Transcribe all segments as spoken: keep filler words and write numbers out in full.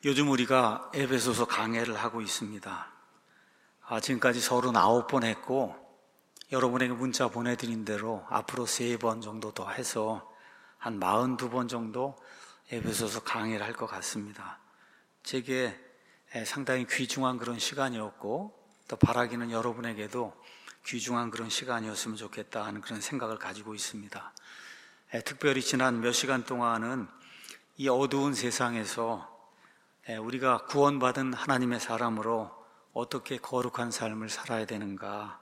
요즘 우리가 에베소서 강해를 하고 있습니다. 아, 지금까지 서른아홉 번 했고, 여러분에게 문자 보내드린 대로 앞으로 세 번 정도 더 해서 한 사십이 번 정도 에베소서 강해를 할 것 같습니다. 제게 상당히 귀중한 그런 시간이었고, 또 바라기는 여러분에게도 귀중한 그런 시간이었으면 좋겠다 하는 그런 생각을 가지고 있습니다. 특별히 지난 몇 시간 동안은 이 어두운 세상에서 우리가 구원받은 하나님의 사람으로 어떻게 거룩한 삶을 살아야 되는가,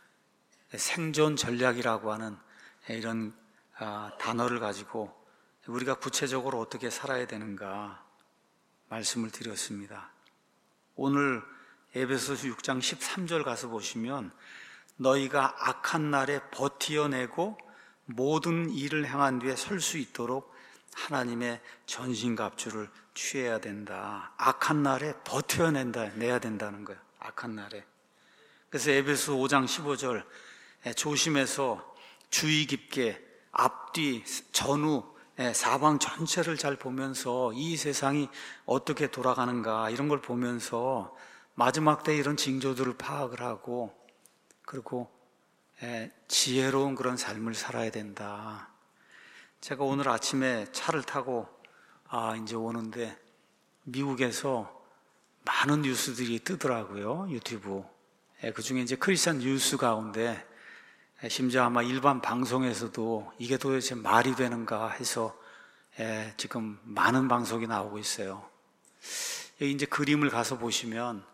생존 전략이라고 하는 이런 단어를 가지고 우리가 구체적으로 어떻게 살아야 되는가 말씀을 드렸습니다. 오늘 에베소서 육 장 십삼 절 가서 보시면 너희가 악한 날에 버티어내고 모든 일을 행한 뒤에 설 수 있도록 하나님의 전신갑주를 취해야 된다. 악한 날에 버텨낸다, 내야 된다는 거예요. 악한 날에. 그래서 에베소 오 장 십오 절 조심해서 주의 깊게 앞뒤 전후 사방 전체를 잘 보면서 이 세상이 어떻게 돌아가는가 이런 걸 보면서 마지막 때 이런 징조들을 파악을 하고 그리고 지혜로운 그런 삶을 살아야 된다. 제가 오늘 아침에 차를 타고 아 이제 오는데 미국에서 많은 뉴스들이 뜨더라고요. 유튜브. 그 중에 이제 크리스천 뉴스 가운데 심지어 아마 일반 방송에서도 이게 도대체 말이 되는가 해서 지금 많은 방송이 나오고 있어요. 여기 이제 그림을 가서 보시면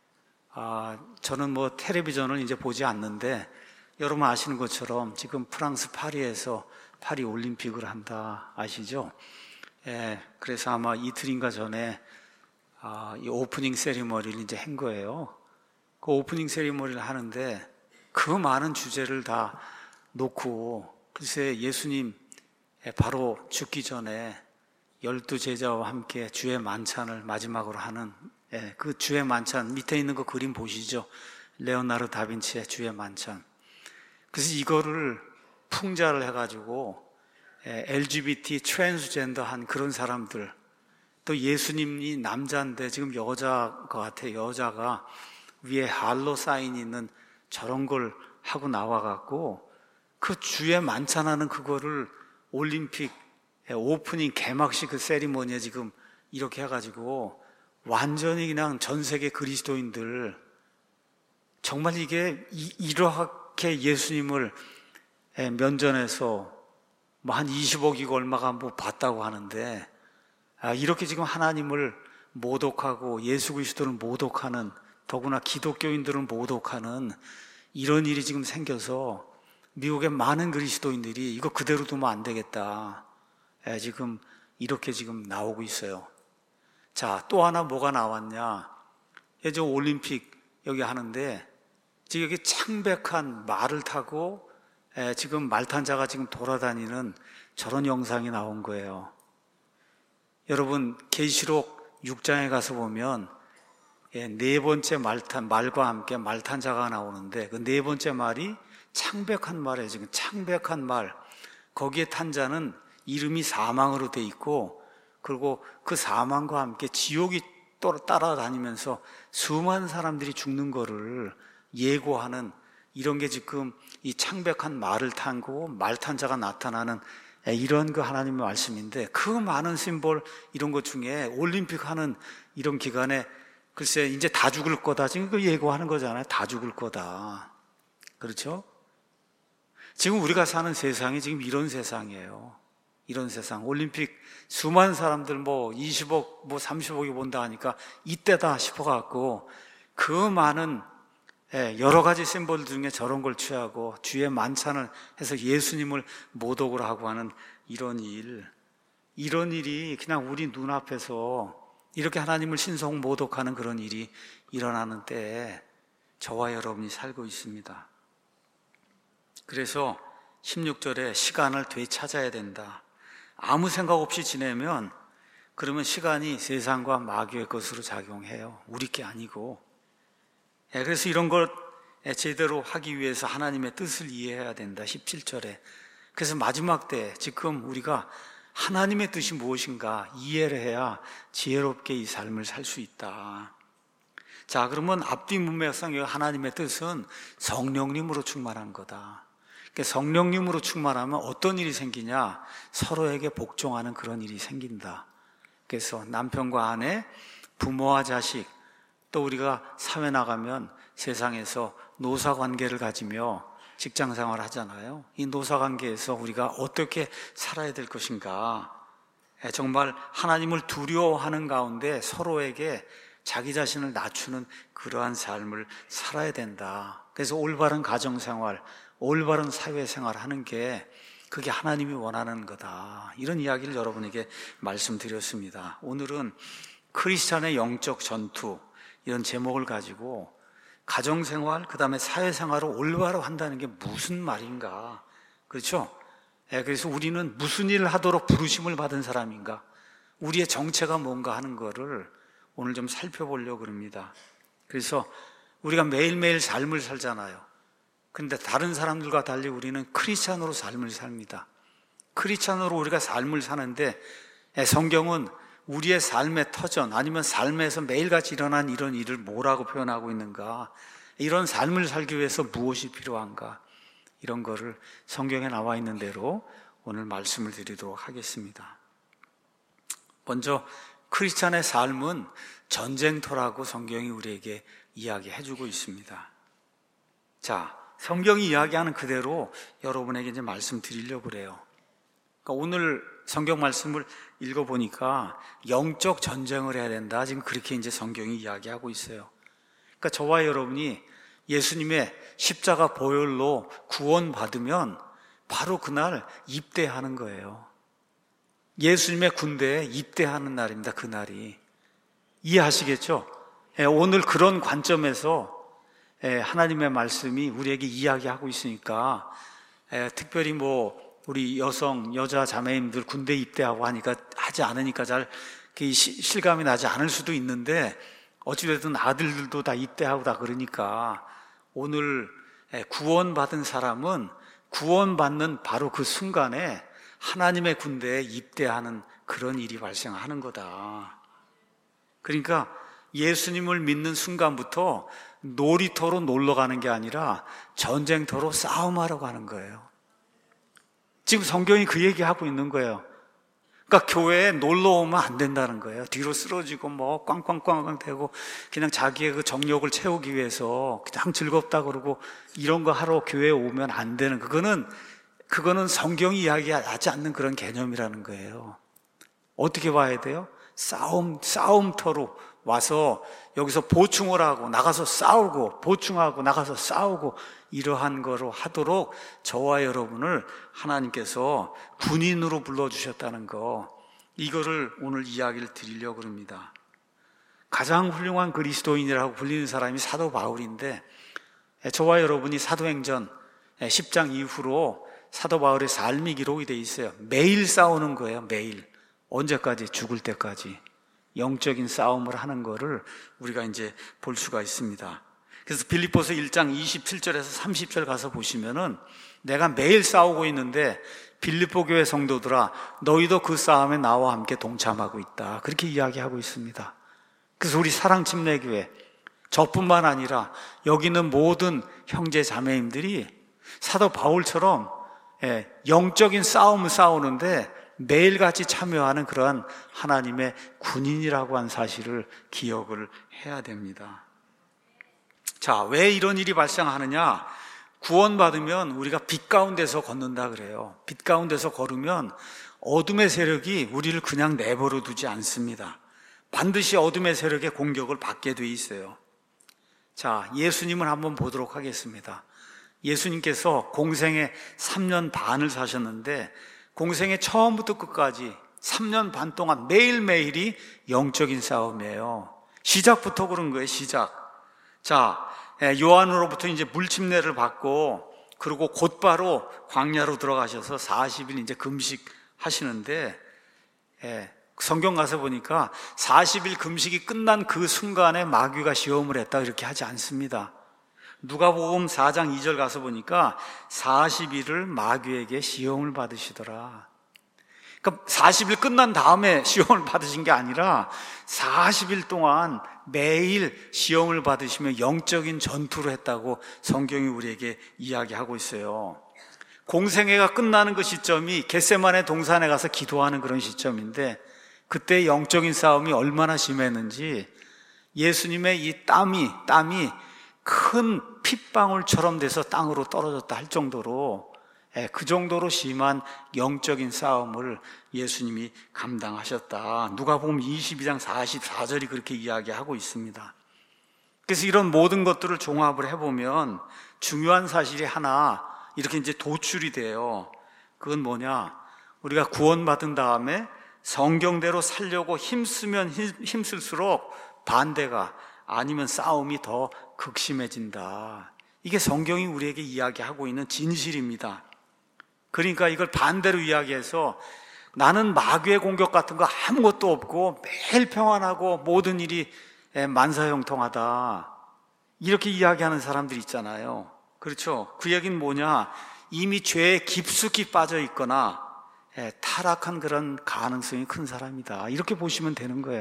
아 저는 뭐 텔레비전을 이제 보지 않는데 여러분 아시는 것처럼 지금 프랑스 파리에서 파리 올림픽을 한다 아시죠? 예, 그래서 아마 이틀인가 전에 아, 이 오프닝 세리머니를 이제 한 거예요. 그 오프닝 세리머니를 하는데 그 많은 주제를 다 놓고 글쎄 예수님 바로 죽기 전에 열두 제자와 함께 주의 만찬을 마지막으로 하는 예, 그 주의 만찬 밑에 있는 그 그림 보시죠? 레오나르도 다빈치의 주의 만찬. 그래서 이거를 풍자를 해가지고 엘지비티 트랜스젠더한 그런 사람들, 또 예수님이 남자인데 지금 여자 것 같아. 여자가 위에 할로 사인이 있는 저런 걸 하고 나와갖고 그 주에 만찬하는 그거를 올림픽 오프닝 개막식 그 세리머니에 지금 이렇게 해가지고 완전히 그냥 전 세계 그리스도인들 정말 이게 이렇게 예수님을 면전에서 뭐 한 이십억이고 얼마가 뭐 봤다고 하는데 아, 이렇게 지금 하나님을 모독하고 예수 그리스도를 모독하는 더구나 기독교인들은 모독하는 이런 일이 지금 생겨서 미국의 많은 그리스도인들이 이거 그대로 두면 안 되겠다. 예, 지금 이렇게 지금 나오고 있어요. 자, 또 하나 뭐가 나왔냐? 예전 올림픽 여기 하는데 지금 여기 창백한 말을 타고 예, 지금 말탄자가 지금 돌아다니는 저런 영상이 나온 거예요. 여러분 계시록 육 장에 가서 보면 예, 네 번째 말탄, 말과 함께 말탄자가 나오는데 그 네 번째 말이 창백한 말이에요. 지금 창백한 말. 거기에 탄 자는 이름이 사망으로 돼 있고 그리고 그 사망과 함께 지옥이 따라다니면서 수많은 사람들이 죽는 거를 예고하는 이런 게 지금 이 창백한 말을 탄 거고 말 탄 자가 나타나는 이런 그 하나님의 말씀인데 그 많은 심볼 이런 것 중에 올림픽 하는 이런 기간에 글쎄 이제 다 죽을 거다 지금 그 예고하는 거잖아요. 다 죽을 거다. 그렇죠? 지금 우리가 사는 세상이 지금 이런 세상이에요. 이런 세상. 올림픽 수많은 사람들 뭐 이십억 뭐 삼십억이 본다 하니까 이때다 싶어갖고 그 많은 여러 가지 심볼 중에 저런 걸 취하고 주의 만찬을 해서 예수님을 모독을 하고 하는 이런 일, 이런 일이 그냥 우리 눈앞에서 이렇게 하나님을 신성 모독하는 그런 일이 일어나는 때에 저와 여러분이 살고 있습니다. 그래서 십육 절에 시간을 되찾아야 된다. 아무 생각 없이 지내면 그러면 시간이 세상과 마귀의 것으로 작용해요. 우리 게 아니고. 그래서 이런 걸 제대로 하기 위해서 하나님의 뜻을 이해해야 된다. 십칠 절에. 그래서 마지막 때 지금 우리가 하나님의 뜻이 무엇인가 이해를 해야 지혜롭게 이 삶을 살 수 있다. 자, 그러면 앞뒤 문맥상 하나님의 뜻은 성령님으로 충만한 거다. 그러니까 성령님으로 충만하면 어떤 일이 생기냐? 서로에게 복종하는 그런 일이 생긴다. 그래서 남편과 아내, 부모와 자식, 또 우리가 사회 나가면 세상에서 노사 관계를 가지며 직장 생활을 하잖아요. 이 노사 관계에서 우리가 어떻게 살아야 될 것인가? 정말 하나님을 두려워하는 가운데 서로에게 자기 자신을 낮추는 그러한 삶을 살아야 된다. 그래서 올바른 가정생활, 올바른 사회생활 하는 게 그게 하나님이 원하는 거다. 이런 이야기를 여러분에게 말씀드렸습니다. 오늘은 크리스찬의 영적 전투, 이런 제목을 가지고 가정생활, 그 다음에 사회생활을 올바로 한다는 게 무슨 말인가? 그렇죠? 예, 그래서 우리는 무슨 일을 하도록 부르심을 받은 사람인가? 우리의 정체가 뭔가 하는 거를 오늘 좀 살펴보려고 합니다. 그래서 우리가 매일매일 삶을 살잖아요. 그런데 다른 사람들과 달리 우리는 크리스찬으로 삶을 삽니다. 크리스찬으로 우리가 삶을 사는데 성경은 우리의 삶의 터전, 아니면 삶에서 매일같이 일어난 이런 일을 뭐라고 표현하고 있는가? 이런 삶을 살기 위해서 무엇이 필요한가? 이런 거를 성경에 나와 있는 대로 오늘 말씀을 드리도록 하겠습니다. 먼저 크리스찬의 삶은 전쟁터라고 성경이 우리에게 이야기해주고 있습니다. 자, 성경이 이야기하는 그대로 여러분에게 이제 말씀드리려고 그래요. 그러니까 오늘 성경 말씀을 읽어보니까 영적 전쟁을 해야 된다. 지금 그렇게 이제 성경이 이야기하고 있어요. 그러니까 저와 여러분이 예수님의 십자가 보혈로 구원받으면 바로 그날 입대하는 거예요. 예수님의 군대에 입대하는 날입니다. 그날이. 이해하시겠죠? 오늘 그런 관점에서 하나님의 말씀이 우리에게 이야기하고 있으니까 특별히 뭐 우리 여성, 여자 자매님들 군대 입대하고 하니까 하지 않으니까 잘 실감이 나지 않을 수도 있는데 어찌됐든 아들들도 다 입대하고 다 그러니까 오늘 구원받은 사람은 구원받는 바로 그 순간에 하나님의 군대에 입대하는 그런 일이 발생하는 거다. 그러니까 예수님을 믿는 순간부터 놀이터로 놀러 가는 게 아니라 전쟁터로 싸움하러 가는 거예요. 지금 성경이 그 얘기하고 있는 거예요. 그러니까 교회에 놀러 오면 안 된다는 거예요. 뒤로 쓰러지고 뭐 꽝꽝꽝꽝 대고 그냥 자기의 그 정욕을 채우기 위해서 그냥 즐겁다 그러고 이런 거 하러 교회에 오면 안 되는, 그거는 그거는 성경이 이야기하지 않는 그런 개념이라는 거예요. 어떻게 봐야 돼요? 싸움, 싸움터로 와서 여기서 보충을 하고 나가서 싸우고 보충하고 나가서 싸우고 이러한 거로 하도록 저와 여러분을 하나님께서 군인으로 불러주셨다는 거, 이거를 오늘 이야기를 드리려고 합니다. 가장 훌륭한 그리스도인이라고 불리는 사람이 사도 바울인데 저와 여러분이 사도행전 십 장 이후로 사도 바울의 삶이 기록이 되어 있어요. 매일 싸우는 거예요. 매일. 언제까지? 죽을 때까지. 영적인 싸움을 하는 거를 우리가 이제 볼 수가 있습니다. 그래서 빌립보서 일 장 이십칠 절에서 삼십 절 가서 보시면은 내가 매일 싸우고 있는데 빌립보 교회 성도들아 너희도 그 싸움에 나와 함께 동참하고 있다. 그렇게 이야기하고 있습니다. 그래서 우리 사랑침례교회 저뿐만 아니라 여기 있는 모든 형제 자매님들이 사도 바울처럼 영적인 싸움을 싸우는데 매일같이 참여하는 그러한 하나님의 군인이라고 한 사실을 기억을 해야 됩니다. 자, 왜 이런 일이 발생하느냐? 구원받으면 우리가 빛 가운데서 걷는다 그래요. 빛 가운데서 걸으면 어둠의 세력이 우리를 그냥 내버려 두지 않습니다. 반드시 어둠의 세력의 공격을 받게 돼 있어요. 자, 예수님을 한번 보도록 하겠습니다. 예수님께서 공생에 삼 년 반을 사셨는데 공생의 처음부터 끝까지 삼 년 반 동안 매일매일이 영적인 싸움이에요. 시작부터 그런 거예요. 시작. 자, 요한으로부터 이제 물침례를 받고 그리고 곧바로 광야로 들어가셔서 사십 일 이제 금식 하시는데 성경 가서 보니까 사십 일 금식이 끝난 그 순간에 마귀가 시험을 했다 이렇게 하지 않습니다. 누가복음 사 장 이 절 가서 보니까 사십 일을 마귀에게 시험을 받으시더라. 그러니까 사십 일 끝난 다음에 시험을 받으신 게 아니라 사십 일 동안 매일 시험을 받으시며 영적인 전투를 했다고 성경이 우리에게 이야기하고 있어요. 공생애가 끝나는 그 시점이 겟세마네 동산에 가서 기도하는 그런 시점인데, 그때 영적인 싸움이 얼마나 심했는지 예수님의 이 땀이 땀이 큰 핏방울처럼 돼서 땅으로 떨어졌다 할 정도로, 그 정도로 심한 영적인 싸움을 예수님이 감당하셨다. 누가복음 이십이 장 사십사 절이 그렇게 이야기하고 있습니다. 그래서 이런 모든 것들을 종합을 해보면 중요한 사실이 하나 이렇게 이제 도출이 돼요. 그건 뭐냐? 우리가 구원받은 다음에 성경대로 살려고 힘쓰면 힘쓸수록 반대가 아니면 싸움이 더 극심해진다. 이게 성경이 우리에게 이야기하고 있는 진실입니다. 그러니까 이걸 반대로 이야기해서 나는 마귀의 공격 같은 거 아무것도 없고 매일 평안하고 모든 일이 만사형통하다, 이렇게 이야기하는 사람들이 있잖아요. 그렇죠? 그 얘기는 뭐냐? 이미 죄에 깊숙이 빠져 있거나 타락한 그런 가능성이 큰 사람이다, 이렇게 보시면 되는 거예요.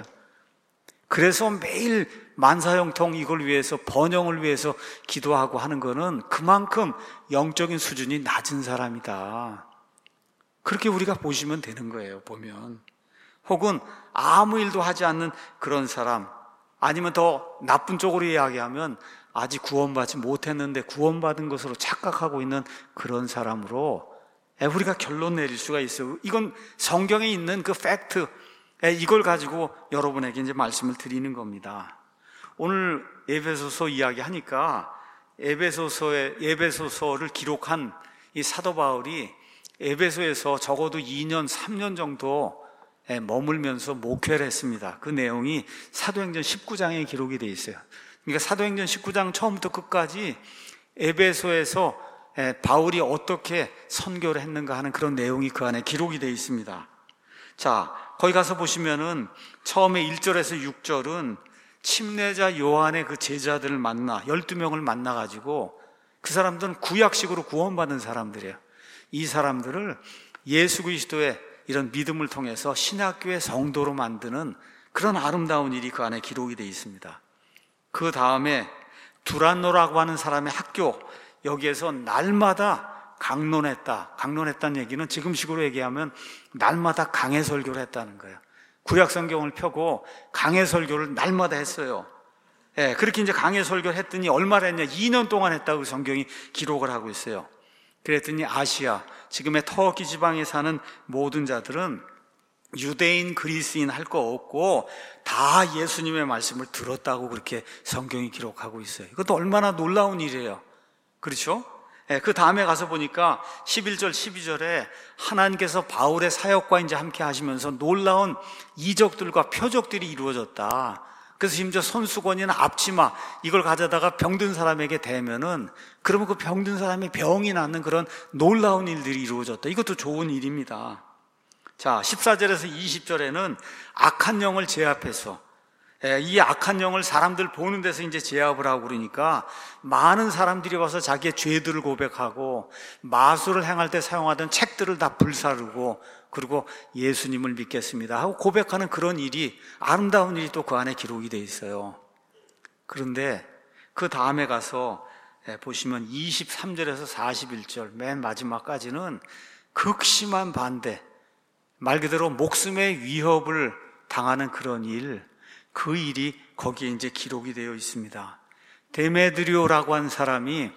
그래서 매일 만사형통 이걸 위해서, 번영을 위해서 기도하고 하는 거는 그만큼 영적인 수준이 낮은 사람이다, 그렇게 우리가 보시면 되는 거예요. 보면 혹은 아무 일도 하지 않는 그런 사람, 아니면 더 나쁜 쪽으로 이야기하면 아직 구원받지 못했는데 구원받은 것으로 착각하고 있는 그런 사람으로 우리가 결론 내릴 수가 있어요. 이건 성경에 있는 그 팩트, 이걸 가지고 여러분에게 이제 말씀을 드리는 겁니다. 오늘 에베소서 이야기하니까 에베소서의 에베소서를 기록한 이 사도 바울이 에베소에서 적어도 이 년, 삼 년 정도 머물면서 목회를 했습니다. 그 내용이 사도행전 십구 장에 기록이 되어 있어요. 그러니까 사도행전 십구 장 처음부터 끝까지 에베소에서 바울이 어떻게 선교를 했는가 하는 그런 내용이 그 안에 기록이 되어 있습니다. 자, 거기 가서 보시면은 처음에 일 절에서 육 절은 침례자 요한의 그 제자들을 만나, 열두 명을 만나가지고 그 사람들은 구약식으로 구원받은 사람들이에요. 이 사람들을 예수 그리스도의 이런 믿음을 통해서 신학교의 성도로 만드는 그런 아름다운 일이 그 안에 기록이 되어 있습니다. 그 다음에 두란노라고 하는 사람의 학교, 여기에서 날마다 강론했다. 강론했다는 얘기는 지금식으로 얘기하면 날마다 강해 설교를 했다는 거예요. 구약 성경을 펴고 강해 설교를 날마다 했어요. 예, 그렇게 이제 강해 설교를 했더니 얼마나 했냐? 이 년 동안 했다고 성경이 기록을 하고 있어요. 그랬더니 아시아, 지금의 터키 지방에 사는 모든 자들은 유대인, 그리스인 할 거 없고 다 예수님의 말씀을 들었다고 그렇게 성경이 기록하고 있어요. 이것도 얼마나 놀라운 일이에요. 그렇죠? 예, 그 다음에 가서 보니까 십일 절, 십이 절에 하나님께서 바울의 사역과 이제 함께 하시면서 놀라운 이적들과 표적들이 이루어졌다. 그래서 심지어 손수건이나 앞치마 이걸 가져다가 병든 사람에게 대면은 그러면 그 병든 사람이 병이 낫는 그런 놀라운 일들이 이루어졌다. 이것도 좋은 일입니다. 자, 십사 절에서 이십 절에는 악한 영을 제압해서, 이 악한 영을 사람들 보는 데서 이제 제압을 하고 그러니까 많은 사람들이 와서 자기의 죄들을 고백하고 마술을 행할 때 사용하던 책들을 다 불사르고 그리고 예수님을 믿겠습니다 하고 고백하는 그런 일이, 아름다운 일이 또 그 안에 기록이 되어 있어요. 그런데 그 다음에 가서 보시면 이십삼 절에서 사십일 절 맨 마지막까지는 극심한 반대, 말 그대로 목숨의 위협을 당하는 그런 일, 그 일이 거기에 이제 기록이 되어 있습니다. 데메드리오라고 한 사람이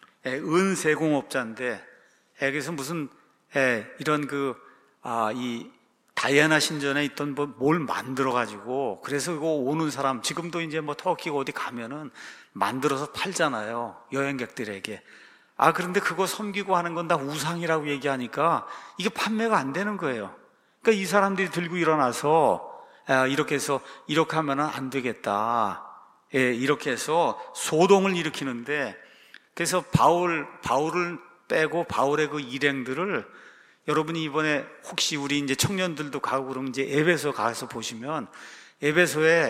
은세공업자인데, 여기서 무슨 이런 그 아, 이 다이아나 신전에 있던 뭐 뭘 만들어 가지고, 그래서 이거 오는 사람, 지금도 이제 뭐 터키가 어디 가면은 만들어서 팔잖아요, 여행객들에게. 아, 그런데 그거 섬기고 하는 건 다 우상이라고 얘기하니까 이게 판매가 안 되는 거예요. 그러니까 이 사람들이 들고 일어나서 아, 이렇게 해서 이렇게 하면은 안 되겠다. 예, 이렇게 해서 소동을 일으키는데, 그래서 바울, 바울을 빼고 바울의 그 일행들을, 여러분이 이번에 혹시 우리 이제 청년들도 가고 그러면 이제 에베소 가서 보시면 에베소에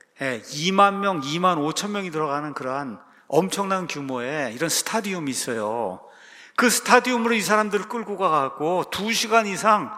이만 명, 이만 오천 명이 들어가는 그러한 엄청난 규모의 이런 스타디움이 있어요. 그 스타디움으로 이 사람들을 끌고 가갖고 두 시간 이상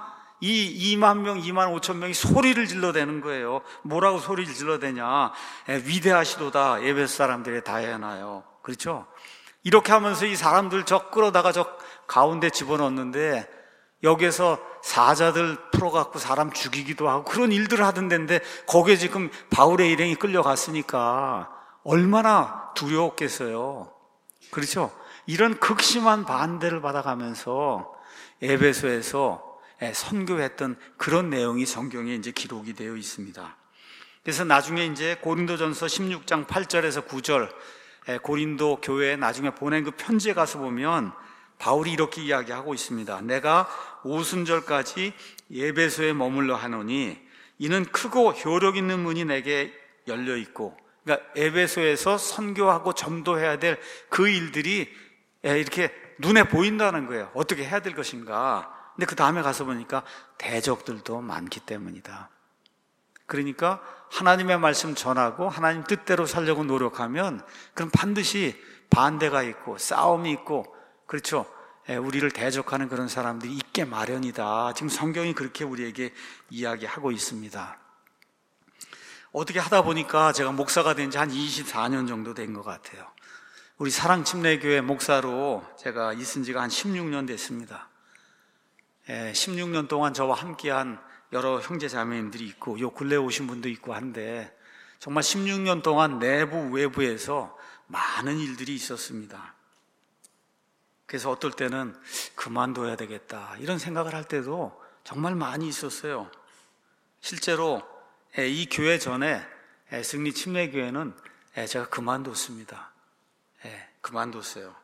이 이만 명, 이만 오천 명이 소리를 질러대는 거예요. 뭐라고 소리를 질러대냐? 에, 위대하시도다. 에베소 사람들의 다해나요. 그렇죠? 이렇게 하면서 이 사람들 저 끌어다가 저 가운데 집어넣었는데 여기에서 사자들 풀어갖고 사람 죽이기도 하고 그런 일들을 하던 데인데 거기에 지금 바울의 일행이 끌려갔으니까 얼마나 두려웠겠어요. 그렇죠? 이런 극심한 반대를 받아가면서 에베소에서 선교했던 그런 내용이 성경에 이제 기록이 되어 있습니다. 그래서 나중에 이제 고린도전서 십육 장 팔 절에서 구 절 고린도 교회에 나중에 보낸 그 편지에 가서 보면 바울이 이렇게 이야기하고 있습니다. 내가 오순절까지 에베소에 머물러 하노니 이는 크고 효력 있는 문이 내게 열려 있고, 그러니까 에베소에서 선교하고 전도해야 될 그 일들이 이렇게 눈에 보인다는 거예요. 어떻게 해야 될 것인가. 근데 그 다음에 가서 보니까 대적들도 많기 때문이다. 그러니까 하나님의 말씀 전하고 하나님 뜻대로 살려고 노력하면 그럼 반드시 반대가 있고 싸움이 있고, 그렇죠? 우리를 대적하는 그런 사람들이 있게 마련이다. 지금 성경이 그렇게 우리에게 이야기하고 있습니다. 어떻게 하다 보니까 제가 목사가 된 지 한 이십사 년 정도 된 것 같아요. 우리 사랑침례교회 목사로 제가 있은 지가 한 십육 년 됐습니다. 십육 년 동안 저와 함께한 여러 형제 자매님들이 있고 요 근래에 오신 분도 있고 한데 정말 십육 년 동안 내부 외부에서 많은 일들이 있었습니다. 그래서 어떨 때는 그만둬야 되겠다 이런 생각을 할 때도 정말 많이 있었어요. 실제로 이 교회 전에 승리 침례교회는 제가 그만뒀습니다. 그만뒀어요.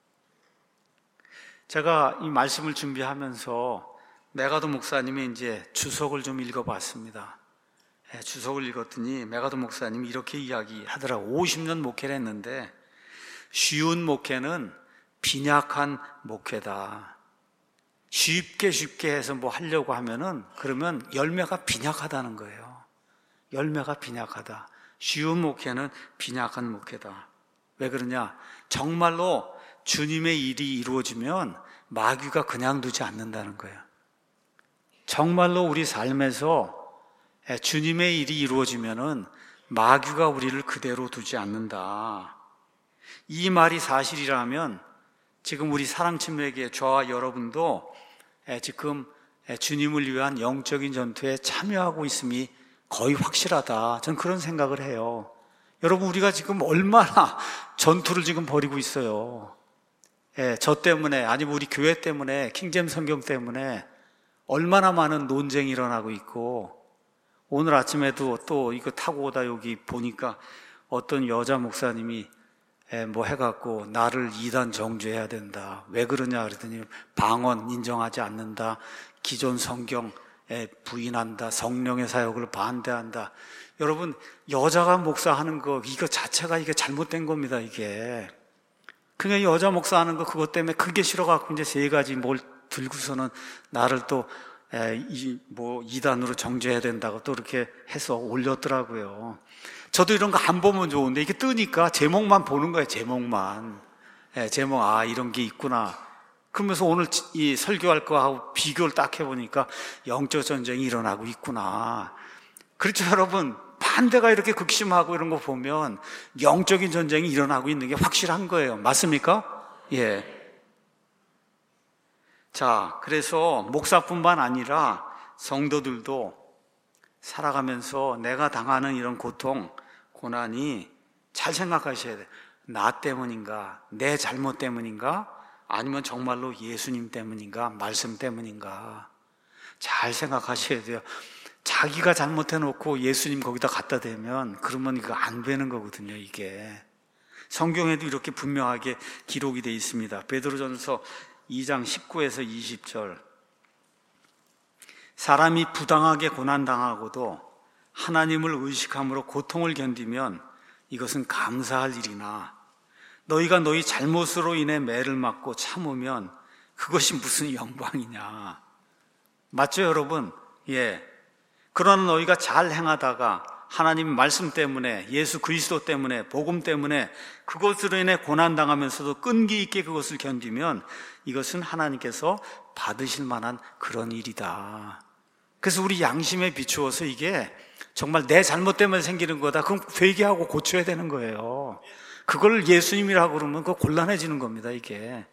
제가 이 말씀을 준비하면서 메가도 목사님이 이제 주석을 좀 읽어봤습니다. 주석을 읽었더니 메가도 목사님이 이렇게 이야기하더라고요. 오십 년 목회를 했는데 쉬운 목회는 빈약한 목회다. 쉽게 쉽게 해서 뭐 하려고 하면은 그러면 열매가 빈약하다는 거예요. 열매가 빈약하다. 쉬운 목회는 빈약한 목회다. 왜 그러냐? 정말로 주님의 일이 이루어지면 마귀가 그냥 두지 않는다는 거예요. 정말로 우리 삶에서 주님의 일이 이루어지면은 마귀가 우리를 그대로 두지 않는다. 이 말이 사실이라면 지금 우리 사랑침례교회 저와 여러분도 지금 주님을 위한 영적인 전투에 참여하고 있음이 거의 확실하다. 저는 그런 생각을 해요. 여러분, 우리가 지금 얼마나 전투를 지금 벌이고 있어요. 예, 저 때문에, 아니면 우리 교회 때문에, 킹제임스 성경 때문에 얼마나 많은 논쟁이 일어나고 있고, 오늘 아침에도 또 이거 타고 오다 여기 보니까 어떤 여자 목사님이 뭐 해갖고 나를 이단 정죄해야 된다. 왜 그러냐 그랬더니 방언 인정하지 않는다. 기존 성경 부인한다. 성령의 사역을 반대한다. 여러분, 여자가 목사하는 거 이거 자체가 이게 잘못된 겁니다. 이게 그냥 여자 목사하는 거 그것 때문에 그게 싫어갖고 이제 세 가지 뭘 들고서는 나를 또 이 뭐 이단으로 정죄해야 된다고 또 이렇게 해서 올렸더라고요. 저도 이런 거 안 보면 좋은데 이게 뜨니까 제목만 보는 거예요. 제목만. 예, 제목, 아, 이런 게 있구나. 그러면서 오늘 이 설교할 거하고 비교를 딱 해보니까 영적 전쟁이 일어나고 있구나. 그렇죠, 여러분? 반대가 이렇게 극심하고 이런 거 보면 영적인 전쟁이 일어나고 있는 게 확실한 거예요. 맞습니까? 예. 자, 그래서 목사뿐만 아니라 성도들도 살아가면서 내가 당하는 이런 고통, 고난이 잘 생각하셔야 돼요. 나 때문인가? 내 잘못 때문인가? 아니면 정말로 예수님 때문인가? 말씀 때문인가? 잘 생각하셔야 돼요. 자기가 잘못해놓고 예수님 거기다 갖다 대면 그러면 이거 안 되는 거거든요. 이게 성경에도 이렇게 분명하게 기록이 되어 있습니다. 베드로전서 이 장 십구에서 이십 절. 사람이 부당하게 고난당하고도 하나님을 의식함으로 고통을 견디면 이것은 감사할 일이나 너희가 너희 잘못으로 인해 매를 맞고 참으면 그것이 무슨 영광이냐. 맞죠, 여러분? 예. 그러나 너희가 잘 행하다가 하나님 말씀 때문에, 예수 그리스도 때문에, 복음 때문에 그것으로 인해 고난당하면서도 끈기 있게 그것을 견디면 이것은 하나님께서 받으실 만한 그런 일이다. 그래서 우리 양심에 비추어서 이게 정말 내 잘못 때문에 생기는 거다, 그럼 회개하고 고쳐야 되는 거예요. 그걸 예수님이라고 그러면 그거 곤란해지는 겁니다, 이게.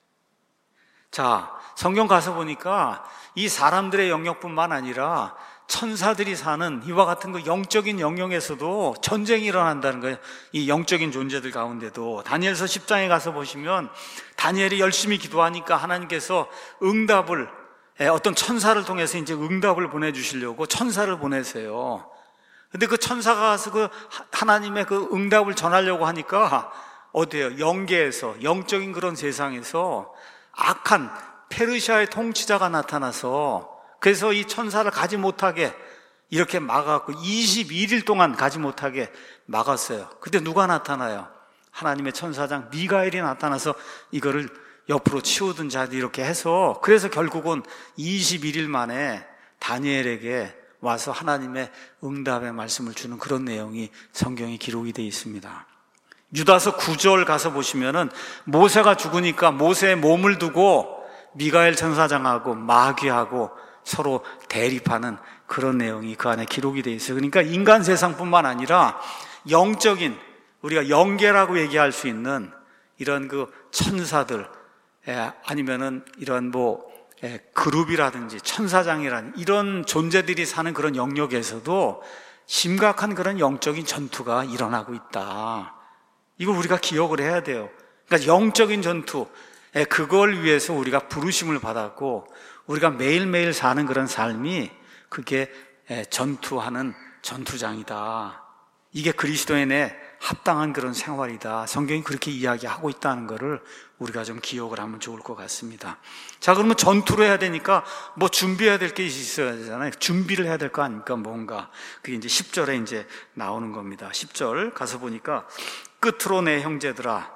자, 성경 가서 보니까 이 사람들의 영역뿐만 아니라 천사들이 사는 이와 같은 그 영적인 영역에서도 전쟁이 일어난다는 거예요. 이 영적인 존재들 가운데도. 다니엘서 십 장에 가서 보시면 다니엘이 열심히 기도하니까 하나님께서 응답을, 어떤 천사를 통해서 이제 응답을 보내주시려고 천사를 보내세요. 근데 그 천사가 가서 그 하나님의 그 응답을 전하려고 하니까 어디에요? 영계에서, 영적인 그런 세상에서 악한 페르시아의 통치자가 나타나서, 그래서 이 천사를 가지 못하게 이렇게 막아갖고 이십일 일 동안 가지 못하게 막았어요. 그때 누가 나타나요? 하나님의 천사장 미가엘이 나타나서 이거를 옆으로 치우든지 이렇게 해서, 그래서 결국은 이십일 일 만에 다니엘에게 와서 하나님의 응답의 말씀을 주는 그런 내용이 성경에 기록이 되어 있습니다. 유다서 구 절 가서 보시면은 모세가 죽으니까 모세의 몸을 두고 미가엘 천사장하고 마귀하고 서로 대립하는 그런 내용이 그 안에 기록이 되어 있어요. 그러니까 인간 세상뿐만 아니라 영적인, 우리가 영계라고 얘기할 수 있는 이런 그 천사들, 아니면은 이런 뭐 그룹이라든지 천사장이라는 이런 존재들이 사는 그런 영역에서도 심각한 그런 영적인 전투가 일어나고 있다. 이걸 우리가 기억을 해야 돼요. 그러니까 영적인 전투, 그걸 위해서 우리가 부르심을 받았고 우리가 매일매일 사는 그런 삶이 그게 전투하는 전투장이다. 이게 그리스도인의 합당한 그런 생활이다. 성경이 그렇게 이야기하고 있다는 것을 우리가 좀 기억을 하면 좋을 것 같습니다. 자, 그러면 전투를 해야 되니까 뭐 준비해야 될 게 있어야 되잖아요. 준비를 해야 될 거 아닙니까? 뭔가. 그게 이제 십 절에 이제 나오는 겁니다. 십 절 가서 보니까 끝으로 내 형제들아,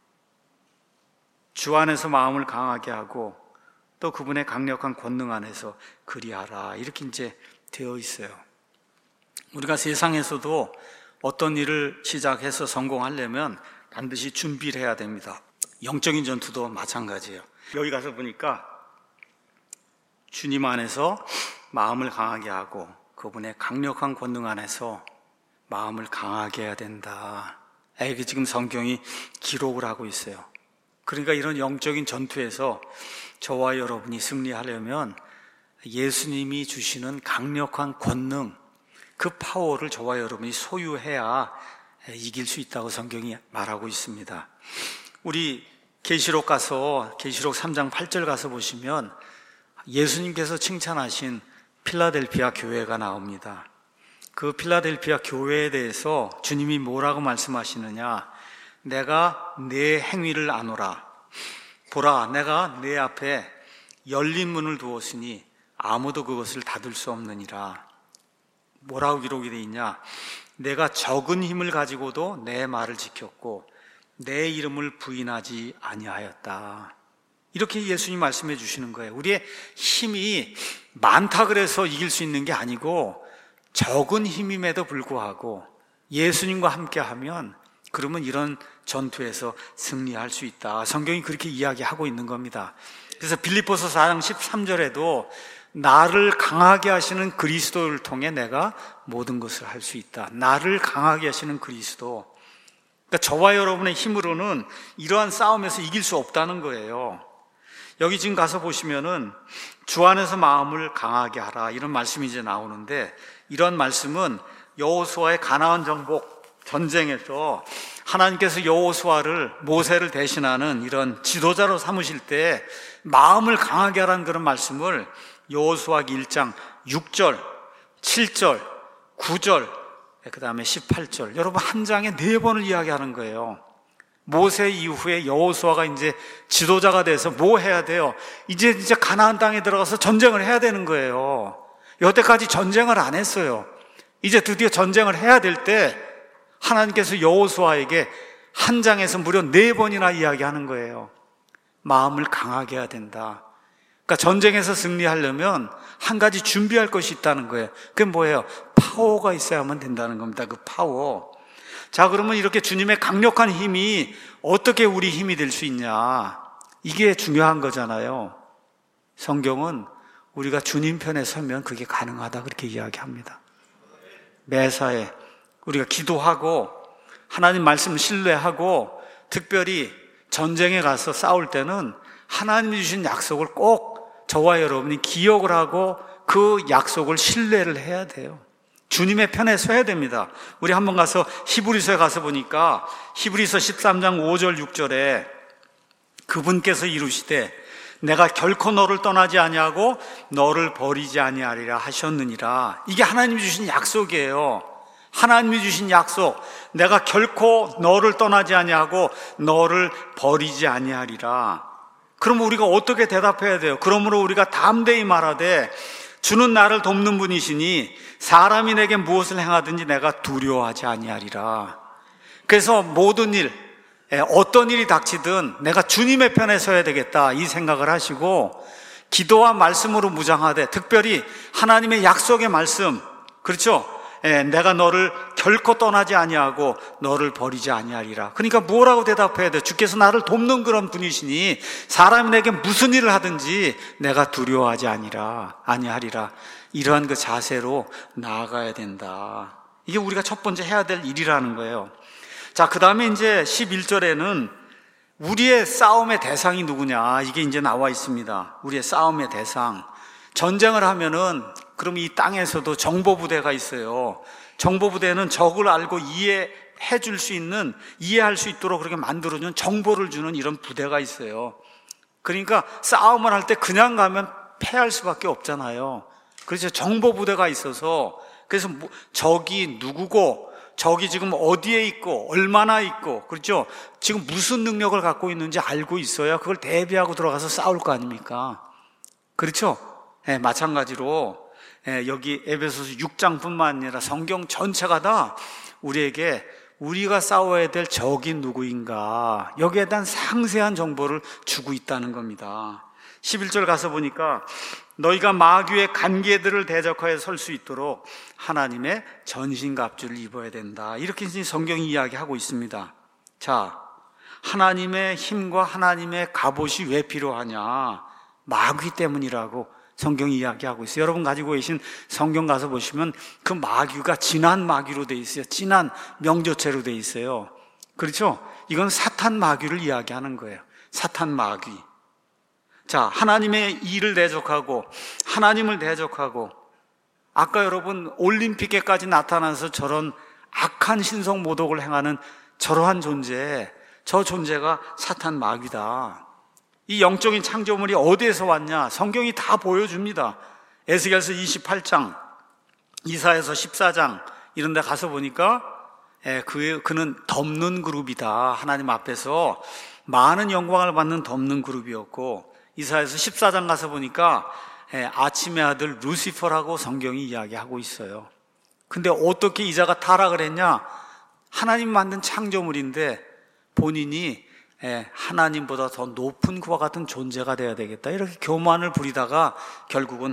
주 안에서 마음을 강하게 하고 또 그분의 강력한 권능 안에서 그리하라. 이렇게 이제 되어 있어요. 우리가 세상에서도 어떤 일을 시작해서 성공하려면 반드시 준비를 해야 됩니다. 영적인 전투도 마찬가지예요. 여기 가서 보니까 주님 안에서 마음을 강하게 하고 그분의 강력한 권능 안에서 마음을 강하게 해야 된다. 이게 지금 성경이 기록을 하고 있어요. 그러니까 이런 영적인 전투에서 저와 여러분이 승리하려면 예수님이 주시는 강력한 권능, 그 파워를 저와 여러분이 소유해야 이길 수 있다고 성경이 말하고 있습니다. 우리 계시록 가서, 계시록 삼 장 팔 절 가서 보시면 예수님께서 칭찬하신 필라델피아 교회가 나옵니다. 그 필라델피아 교회에 대해서 주님이 뭐라고 말씀하시느냐? 내가 내 행위를 아노라. 보라, 내가 내 앞에 열린 문을 두었으니 아무도 그것을 닫을 수 없느니라. 뭐라고 기록이 되어 있냐? 내가 적은 힘을 가지고도 내 말을 지켰고 내 이름을 부인하지 아니하였다. 이렇게 예수님 말씀해 주시는 거예요. 우리의 힘이 많다 그래서 이길 수 있는 게 아니고 적은 힘임에도 불구하고 예수님과 함께하면 그러면 이런 전투에서 승리할 수 있다. 성경이 그렇게 이야기하고 있는 겁니다. 그래서 빌립보서 사 장 십삼 절에도 나를 강하게 하시는 그리스도를 통해 내가 모든 것을 할 수 있다. 나를 강하게 하시는 그리스도. 그러니까 저와 여러분의 힘으로는 이러한 싸움에서 이길 수 없다는 거예요. 여기 지금 가서 보시면은 주 안에서 마음을 강하게 하라 이런 말씀이 이제 나오는데, 이런 말씀은 여호수아의 가나안 정복 전쟁에서 하나님께서 여호수아를, 모세를 대신하는 이런 지도자로 삼으실 때 마음을 강하게 하라는 그런 말씀을 여호수아기 일 장 육 절, 칠 절, 구 절, 그 다음에 십팔 절, 여러분 한 장에 네 번을 이야기하는 거예요. 모세 이후에 여호수아가 이제 지도자가 돼서 뭐 해야 돼요? 이제 이제 가나안 땅에 들어가서 전쟁을 해야 되는 거예요. 여태까지 전쟁을 안 했어요. 이제 드디어 전쟁을 해야 될 때 하나님께서 여호수아에게 한 장에서 무려 네 번이나 이야기하는 거예요. 마음을 강하게 해야 된다. 그러니까 전쟁에서 승리하려면 한 가지 준비할 것이 있다는 거예요. 그게 뭐예요? 파워가 있어야만 된다는 겁니다. 그 파워. 자, 그러면 이렇게 주님의 강력한 힘이 어떻게 우리 힘이 될 수 있냐? 이게 중요한 거잖아요. 성경은 우리가 주님 편에 서면 그게 가능하다 그렇게 이야기합니다. 매사에 우리가 기도하고 하나님 말씀 신뢰하고 특별히 전쟁에 가서 싸울 때는 하나님이 주신 약속을 꼭 저와 여러분이 기억을 하고 그 약속을 신뢰를 해야 돼요. 주님의 편에 서야 됩니다. 우리 한번 가서 히브리서에 가서 보니까 히브리서 십삼 장 오 절 육 절에 그분께서 이루시되 내가 결코 너를 떠나지 아니하고 너를 버리지 아니하리라 하셨느니라. 이게 하나님이 주신 약속이에요. 하나님이 주신 약속. 내가 결코 너를 떠나지 아니하고 너를 버리지 아니하리라. 그럼 우리가 어떻게 대답해야 돼요? 그러므로 우리가 담대히 말하되 주는 나를 돕는 분이시니 사람이 내게 무엇을 행하든지 내가 두려워하지 아니하리라. 그래서 모든 일, 어떤 일이 닥치든 내가 주님의 편에 서야 되겠다 이 생각을 하시고 기도와 말씀으로 무장하되 특별히 하나님의 약속의 말씀, 그렇죠? 예, 내가 너를 결코 떠나지 아니하고 너를 버리지 아니하리라. 그러니까 뭐라고 대답해야 돼? 주께서 나를 돕는 그런 분이시니 사람이 내게 무슨 일을 하든지 내가 두려워하지 아니라 아니하리라. 이러한 그 자세로 나아가야 된다. 이게 우리가 첫 번째 해야 될 일이라는 거예요. 자, 그 다음에 이제 십일 절에는 우리의 싸움의 대상이 누구냐 이게 이제 나와 있습니다. 우리의 싸움의 대상. 전쟁을 하면은 그럼 이 땅에서도 정보부대가 있어요. 정보부대는 적을 알고 이해해 줄 수 있는, 이해할 수 있도록 그렇게 만들어준 정보를 주는 이런 부대가 있어요. 그러니까 싸움을 할 때 그냥 가면 패할 수밖에 없잖아요. 그래서 정보부대가 있어서 그래서 적이 누구고 적이 지금 어디에 있고 얼마나 있고 그렇죠? 지금 무슨 능력을 갖고 있는지 알고 있어야 그걸 대비하고 들어가서 싸울 거 아닙니까? 그렇죠? 네, 마찬가지로 예, 여기 에베소서 육 장뿐만 아니라 성경 전체가 다 우리에게 우리가 싸워야 될 적이 누구인가 여기에 대한 상세한 정보를 주고 있다는 겁니다. 십일 절 가서 보니까 너희가 마귀의 간계들을 대적하여 설 수 있도록 하나님의 전신갑주를 입어야 된다. 이렇게 성경이 이야기하고 있습니다. 자, 하나님의 힘과 하나님의 갑옷이 왜 필요하냐? 마귀 때문이라고 성경이 이야기하고 있어요. 여러분 가지고 계신 성경 가서 보시면 그 마귀가 진한 마귀로 돼 있어요. 진한 명조체로 돼 있어요. 그렇죠? 이건 사탄 마귀를 이야기하는 거예요. 사탄 마귀. 자, 하나님의 일을 대적하고 하나님을 대적하고 아까 여러분 올림픽에까지 나타나서 저런 악한 신성 모독을 행하는 저러한 존재, 저 존재가 사탄 마귀다. 이 영적인 창조물이 어디에서 왔냐? 성경이 다 보여줍니다. 에스겔서 이십팔 장, 이사야서 십사 장 이런 데 가서 보니까 예, 그, 그는 덮는 그룹이다. 하나님 앞에서 많은 영광을 받는 덮는 그룹이었고 이사야서 십사 장 가서 보니까 예, 아침의 아들 루시퍼라고 성경이 이야기하고 있어요. 근데 어떻게 이자가 타락을 했냐? 하나님 만든 창조물인데 본인이 하나님보다 더 높은 그와 같은 존재가 되어야 되겠다 이렇게 교만을 부리다가 결국은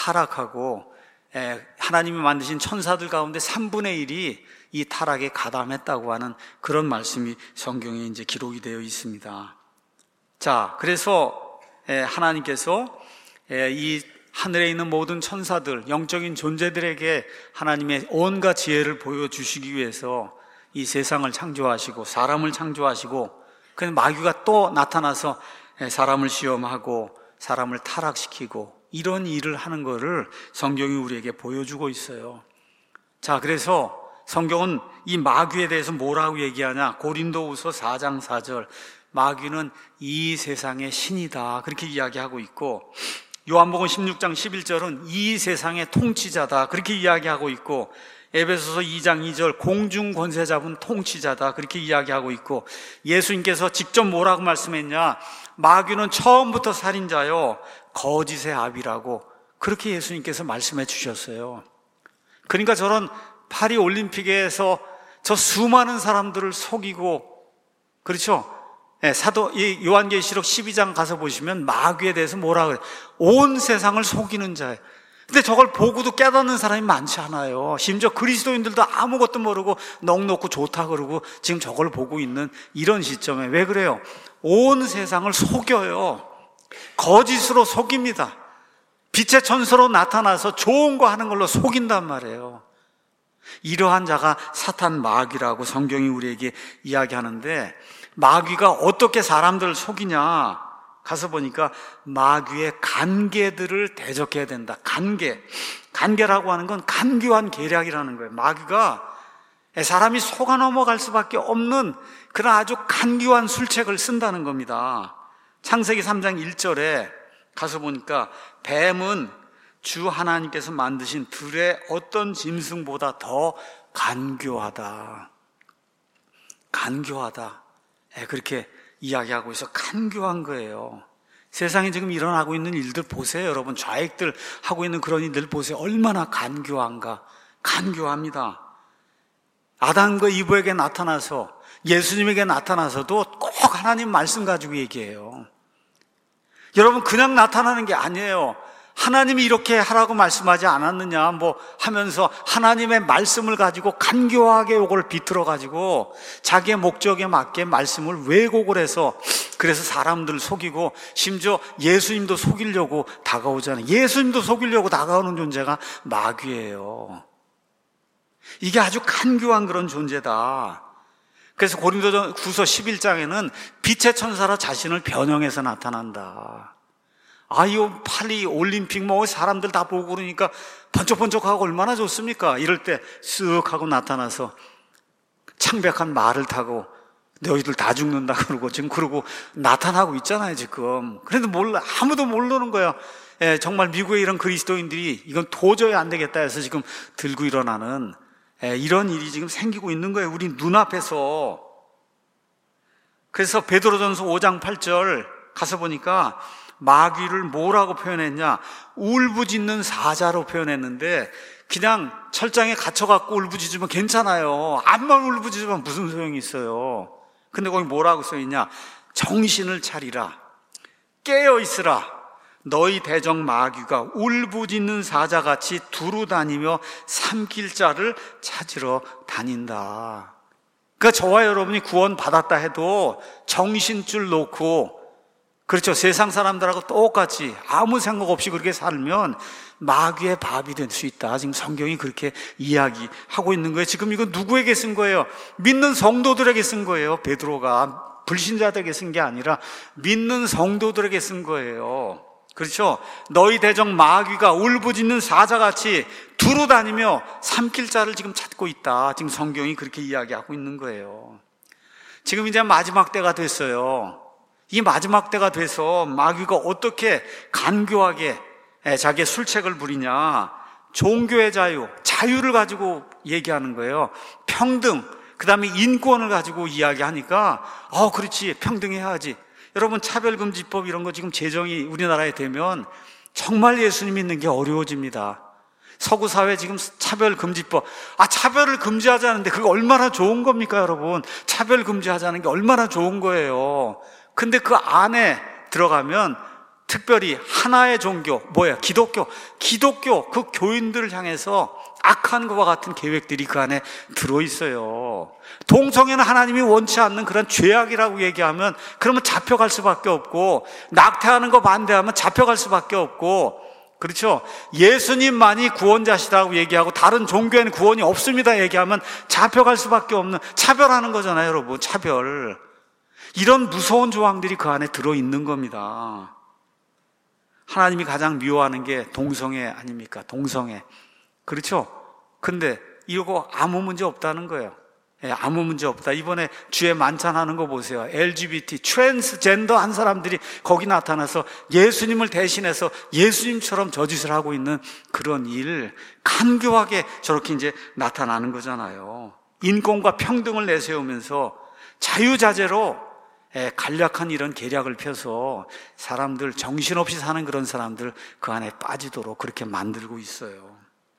타락하고 하나님이 만드신 천사들 가운데 삼분의 일이 이 타락에 가담했다고 하는 그런 말씀이 성경에 이제 기록이 되어 있습니다. 자, 그래서 하나님께서 이 하늘에 있는 모든 천사들, 영적인 존재들에게 하나님의 온갖 지혜를 보여주시기 위해서 이 세상을 창조하시고 사람을 창조하시고 그래서 마귀가 또 나타나서 사람을 시험하고 사람을 타락시키고 이런 일을 하는 거를 성경이 우리에게 보여주고 있어요. 자, 그래서 성경은 이 마귀에 대해서 뭐라고 얘기하냐? 고린도후서 사 장 사 절 마귀는 이 세상의 신이다 그렇게 이야기하고 있고 요한복음 십육 장 십일 절은 이 세상의 통치자다 그렇게 이야기하고 있고 에베소서 이 장 이 절 공중 권세 잡은 통치자다 그렇게 이야기하고 있고 예수님께서 직접 뭐라고 말씀했냐? 마귀는 처음부터 살인자요 거짓의 아비라고 그렇게 예수님께서 말씀해 주셨어요. 그러니까 저런 파리 올림픽에서 저 수많은 사람들을 속이고 그렇죠? 네, 사도 이 요한계시록 십이 장 가서 보시면 마귀에 대해서 뭐라 그래? 온 세상을 속이는 자예요. 근데 저걸 보고도 깨닫는 사람이 많지 않아요. 심지어 그리스도인들도 아무것도 모르고 넋놓고 좋다 그러고 지금 저걸 보고 있는 이런 시점에 왜 그래요? 온 세상을 속여요. 거짓으로 속입니다. 빛의 천사로 나타나서 좋은 거 하는 걸로 속인단 말이에요. 이러한 자가 사탄 마귀라고 성경이 우리에게 이야기하는데, 마귀가 어떻게 사람들을 속이냐 가서 보니까 마귀의 간계들을 대적해야 된다. 간계. 간계라고 하는 건 간교한 계략이라는 거예요. 마귀가 사람이 속아 넘어갈 수밖에 없는 그런 아주 간교한 술책을 쓴다는 겁니다. 창세기 삼 장 일 절에 가서 보니까 뱀은 주 하나님께서 만드신 들의 어떤 짐승보다 더 간교하다. 간교하다. 그렇게 이야기하고 있어. 간교한 거예요. 세상에 지금 일어나고 있는 일들 보세요. 여러분, 좌익들 하고 있는 그런 일들 보세요. 얼마나 간교한가. 간교합니다. 아담과 이브에게 나타나서, 예수님에게 나타나서도 꼭 하나님 말씀 가지고 얘기해요. 여러분, 그냥 나타나는 게 아니에요. 하나님이 이렇게 하라고 말씀하지 않았느냐 뭐 하면서 하나님의 말씀을 가지고 간교하게 요걸 비틀어 가지고 자기의 목적에 맞게 말씀을 왜곡을 해서, 그래서 사람들을 속이고 심지어 예수님도 속이려고 다가오잖아요. 예수님도 속이려고 다가오는 존재가 마귀예요. 이게 아주 간교한 그런 존재다. 그래서 고린도후서 십일 장에는 빛의 천사라 자신을 변형해서 나타난다. 아유, 파리 올림픽 뭐 사람들 다 보고 그러니까 번쩍번쩍하고 얼마나 좋습니까? 이럴 때 쓱 하고 나타나서 창백한 말을 타고 너희들 다 죽는다 그러고 지금 그러고 나타나고 있잖아요, 지금. 그래도 몰라, 아무도 모르는 거야. 예, 정말 미국의 이런 그리스도인들이 이건 도저히 안 되겠다 해서 지금 들고 일어나는, 예, 이런 일이 지금 생기고 있는 거예요, 우리 눈앞에서. 그래서 베드로전서 오 장 팔 절 가서 보니까 마귀를 뭐라고 표현했냐? 울부짖는 사자로 표현했는데, 그냥 철장에 갇혀갖고 울부짖으면 괜찮아요. 암만 울부짖으면 무슨 소용이 있어요. 근데 거기 뭐라고 써있냐? 정신을 차리라, 깨어 있으라. 너희 대적 마귀가 울부짖는 사자같이 두루 다니며 삼킬 자를 찾으러 다닌다. 그러니까 저와 여러분이 구원 받았다 해도 정신줄 놓고, 그렇죠, 세상 사람들하고 똑같이 아무 생각 없이 그렇게 살면 마귀의 밥이 될 수 있다. 지금 성경이 그렇게 이야기하고 있는 거예요. 지금 이거 누구에게 쓴 거예요? 믿는 성도들에게 쓴 거예요. 베드로가 불신자들에게 쓴 게 아니라 믿는 성도들에게 쓴 거예요. 그렇죠? 너희 대적 마귀가 울부짖는 사자같이 두루 다니며 삼킬 자를 지금 찾고 있다. 지금 성경이 그렇게 이야기하고 있는 거예요. 지금 이제 마지막 때가 됐어요. 이 마지막 때가 돼서 마귀가 어떻게 간교하게 자기의 술책을 부리냐? 종교의 자유, 자유를 가지고 얘기하는 거예요. 평등, 그 다음에 인권을 가지고 이야기하니까 어, 그렇지, 평등해야지. 여러분, 차별금지법 이런 거 지금 제정이 우리나라에 되면 정말 예수님 믿는 게 어려워집니다. 서구 사회 지금 차별금지법, 아, 차별을 금지하자는데 그게 얼마나 좋은 겁니까, 여러분? 차별 금지하자는 게 얼마나 좋은 거예요. 근데 그 안에 들어가면 특별히 하나의 종교, 뭐야, 기독교, 기독교 그 교인들을 향해서 악한 것과 같은 계획들이 그 안에 들어있어요. 동성애는 하나님이 원치 않는 그런 죄악이라고 얘기하면 그러면 잡혀갈 수밖에 없고, 낙태하는 거 반대하면 잡혀갈 수밖에 없고, 그렇죠? 예수님만이 구원자시라고 얘기하고 다른 종교에는 구원이 없습니다 얘기하면 잡혀갈 수밖에 없는, 차별하는 거잖아요, 여러분. 차별. 이런 무서운 조항들이 그 안에 들어있는 겁니다. 하나님이 가장 미워하는 게 동성애 아닙니까? 동성애. 그렇죠? 근데 이거 아무 문제 없다는 거예요. 예, 아무 문제 없다. 이번에 주에 만찬하는 거 보세요. 엘지비티, 트랜스젠더 한 사람들이 거기 나타나서 예수님을 대신해서 예수님처럼 저짓을 하고 있는 그런 일, 간교하게 저렇게 이제 나타나는 거잖아요. 인권과 평등을 내세우면서 자유자재로 간략한 이런 계략을 펴서 사람들, 정신없이 사는 그런 사람들 그 안에 빠지도록 그렇게 만들고 있어요.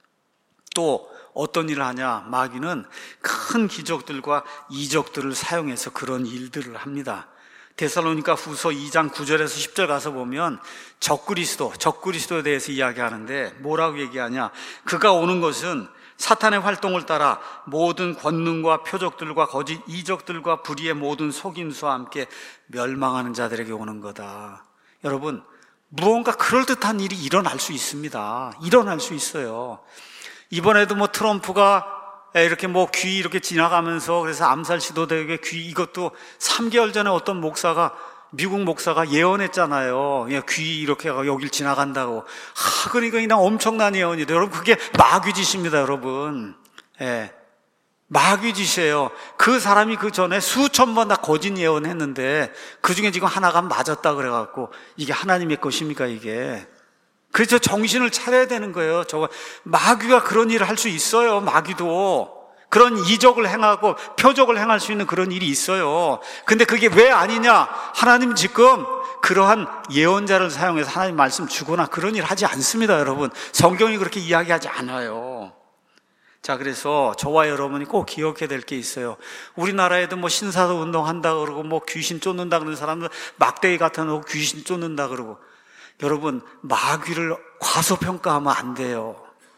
또 어떤 일을 하냐? 마귀는 큰 기적들과 이적들을 사용해서 그런 일들을 합니다. 데살로니가 후서 이 장 구 절에서 십 절 가서 보면 적그리스도, 적그리스도에 대해서 이야기하는데 뭐라고 얘기하냐? 그가 오는 것은 사탄의 활동을 따라 모든 권능과 표적들과 거짓 이적들과 불의의 모든 속임수와 함께 멸망하는 자들에게 오는 거다. 여러분, 무언가 그럴듯한 일이 일어날 수 있습니다. 일어날 수 있어요. 이번에도 뭐 트럼프가 이렇게 뭐 귀 이렇게 지나가면서 그래서 암살 시도되게 귀, 이것도 삼 개월 전에 어떤 목사가, 미국 목사가 예언했잖아요. 귀 이렇게 여길 지나간다고. 하, 그러니까 그냥 엄청난 예언이에요. 여러분, 그게 마귀짓입니다, 여러분. 예. 마귀짓이에요. 그 사람이 그 전에 수천 번 다 거짓 예언했는데 그 중에 지금 하나가 맞았다 그래갖고 이게 하나님의 것입니까, 이게? 그래서 정신을 차려야 되는 거예요. 저거 마귀가 그런 일을 할 수 있어요. 마귀도 그런 이적을 행하고 표적을 행할 수 있는 그런 일이 있어요. 근데 그게 왜 아니냐? 하나님 지금 그러한 예언자를 사용해서 하나님 말씀 주거나 그런 일 하지 않습니다, 여러분. 성경이 그렇게 이야기하지 않아요. 자, 그래서 저와 여러분이 꼭 기억해야 될 게 있어요. 우리나라에도 뭐 신사도 운동한다 그러고 뭐 귀신 쫓는다 그러는 사람들 막대기 같은 거 귀신 쫓는다 그러고, 여러분, 마귀를 과소평가하면 안 돼요.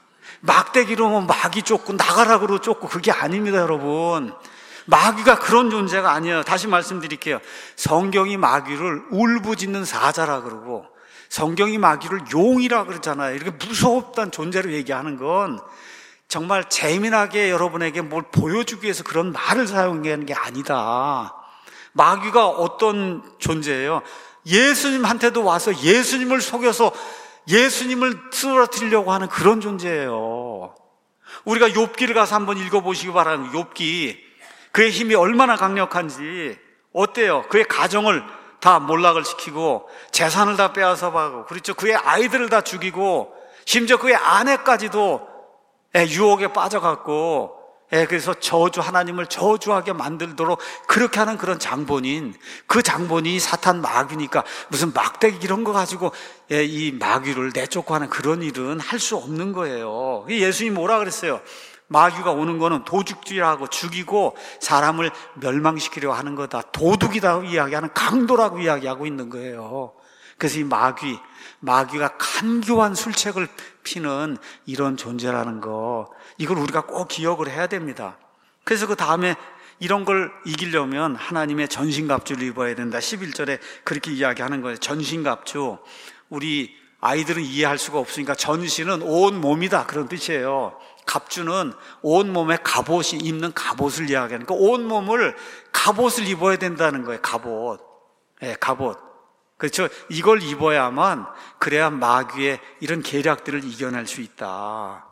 막대기로 뭐 마귀 쫓고 나가라고 쫓고 그게 아닙니다, 여러분. 마귀가 그런 존재가 아니에요. 다시 말씀드릴게요. 성경이 마귀를 울부짖는 사자라 그러고 성경이 마귀를 용이라 그러잖아요. 이렇게 무섭다는 존재로 얘기하는 건 정말 재미나게 여러분에게 뭘 보여주기 위해서 그런 말을 사용하는 게 아니다. 마귀가 어떤 존재예요? 예수님한테도 와서 예수님을 속여서 예수님을 쓰러뜨리려고 하는 그런 존재예요. 우리가 욥기를 가서 한번 읽어보시기 바랍니다. 욥기, 그의 힘이 얼마나 강력한지. 어때요? 그의 가정을 다 몰락을 시키고 재산을 다 빼앗아 가고, 그렇죠? 그의 아이들을 다 죽이고 심지어 그의 아내까지도 유혹에 빠져갖고, 그래서 저주, 하나님을 저주하게 만들도록 그렇게 하는 그런 장본인, 그 장본이 사탄 마귀니까 무슨 막대기 이런 거 가지고 이 마귀를 내쫓고 하는 그런 일은 할 수 없는 거예요. 예수님이 뭐라 그랬어요? 마귀가 오는 거는 도둑질하고 죽이고 사람을 멸망시키려 하는 거다. 도둑이라고 이야기하는 강도라고 이야기하고 있는 거예요. 그래서 이 마귀, 마귀가 간교한 술책을 피는 이런 존재라는 거, 이걸 우리가 꼭 기억을 해야 됩니다. 그래서 그 다음에 이런 걸 이기려면 하나님의 전신갑주를 입어야 된다. 십일 절에 그렇게 이야기하는 거예요. 전신갑주. 우리 아이들은 이해할 수가 없으니까 전신은 온 몸이다, 그런 뜻이에요. 갑주는 온 몸에 갑옷이, 입는 갑옷을 이야기하는 거예요. 온 몸을 갑옷을 입어야 된다는 거예요. 갑옷. 네, 갑옷. 그렇죠. 이걸 입어야만, 그래야 마귀의 이런 계략들을 이겨낼 수 있다.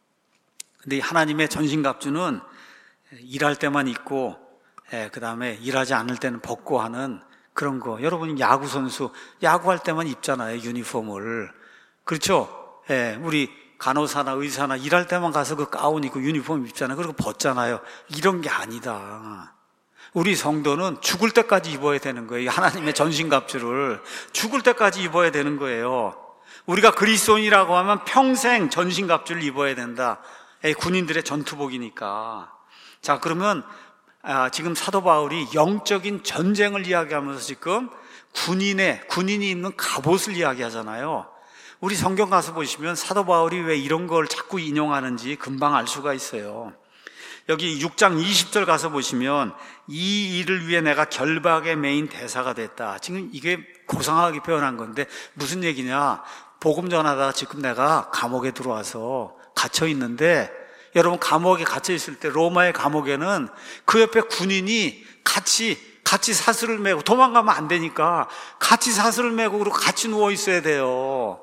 근데 하나님의 전신갑주는 일할 때만 입고, 예, 그 다음에 일하지 않을 때는 벗고 하는 그런 거. 여러분, 야구선수, 야구할 때만 입잖아요, 유니폼을. 그렇죠. 예, 우리 간호사나 의사나 일할 때만 가서 그 가운 입고 유니폼 입잖아요. 그리고 벗잖아요. 이런 게 아니다. 우리 성도는 죽을 때까지 입어야 되는 거예요. 하나님의 전신갑주를 죽을 때까지 입어야 되는 거예요. 우리가 그리스도인이라고 하면 평생 전신갑주를 입어야 된다. 군인들의 전투복이니까. 자, 그러면 아, 지금 사도 바울이 영적인 전쟁을 이야기하면서 지금 군인의 군인이 입는 갑옷을 이야기하잖아요. 우리 성경 가서 보시면 사도 바울이 왜 이런 걸 자꾸 인용하는지 금방 알 수가 있어요. 여기 육 장 이십 절 가서 보시면 이 일을 위해 내가 결박의 메인 대사가 됐다. 지금 이게 고상하게 표현한 건데 무슨 얘기냐? 복음 전하다가 지금 내가 감옥에 들어와서 갇혀 있는데, 여러분, 감옥에 갇혀 있을 때 로마의 감옥에는 그 옆에 군인이 같이 같이 사슬을 메고, 도망가면 안 되니까 같이 사슬을 메고 그리고 같이 누워 있어야 돼요.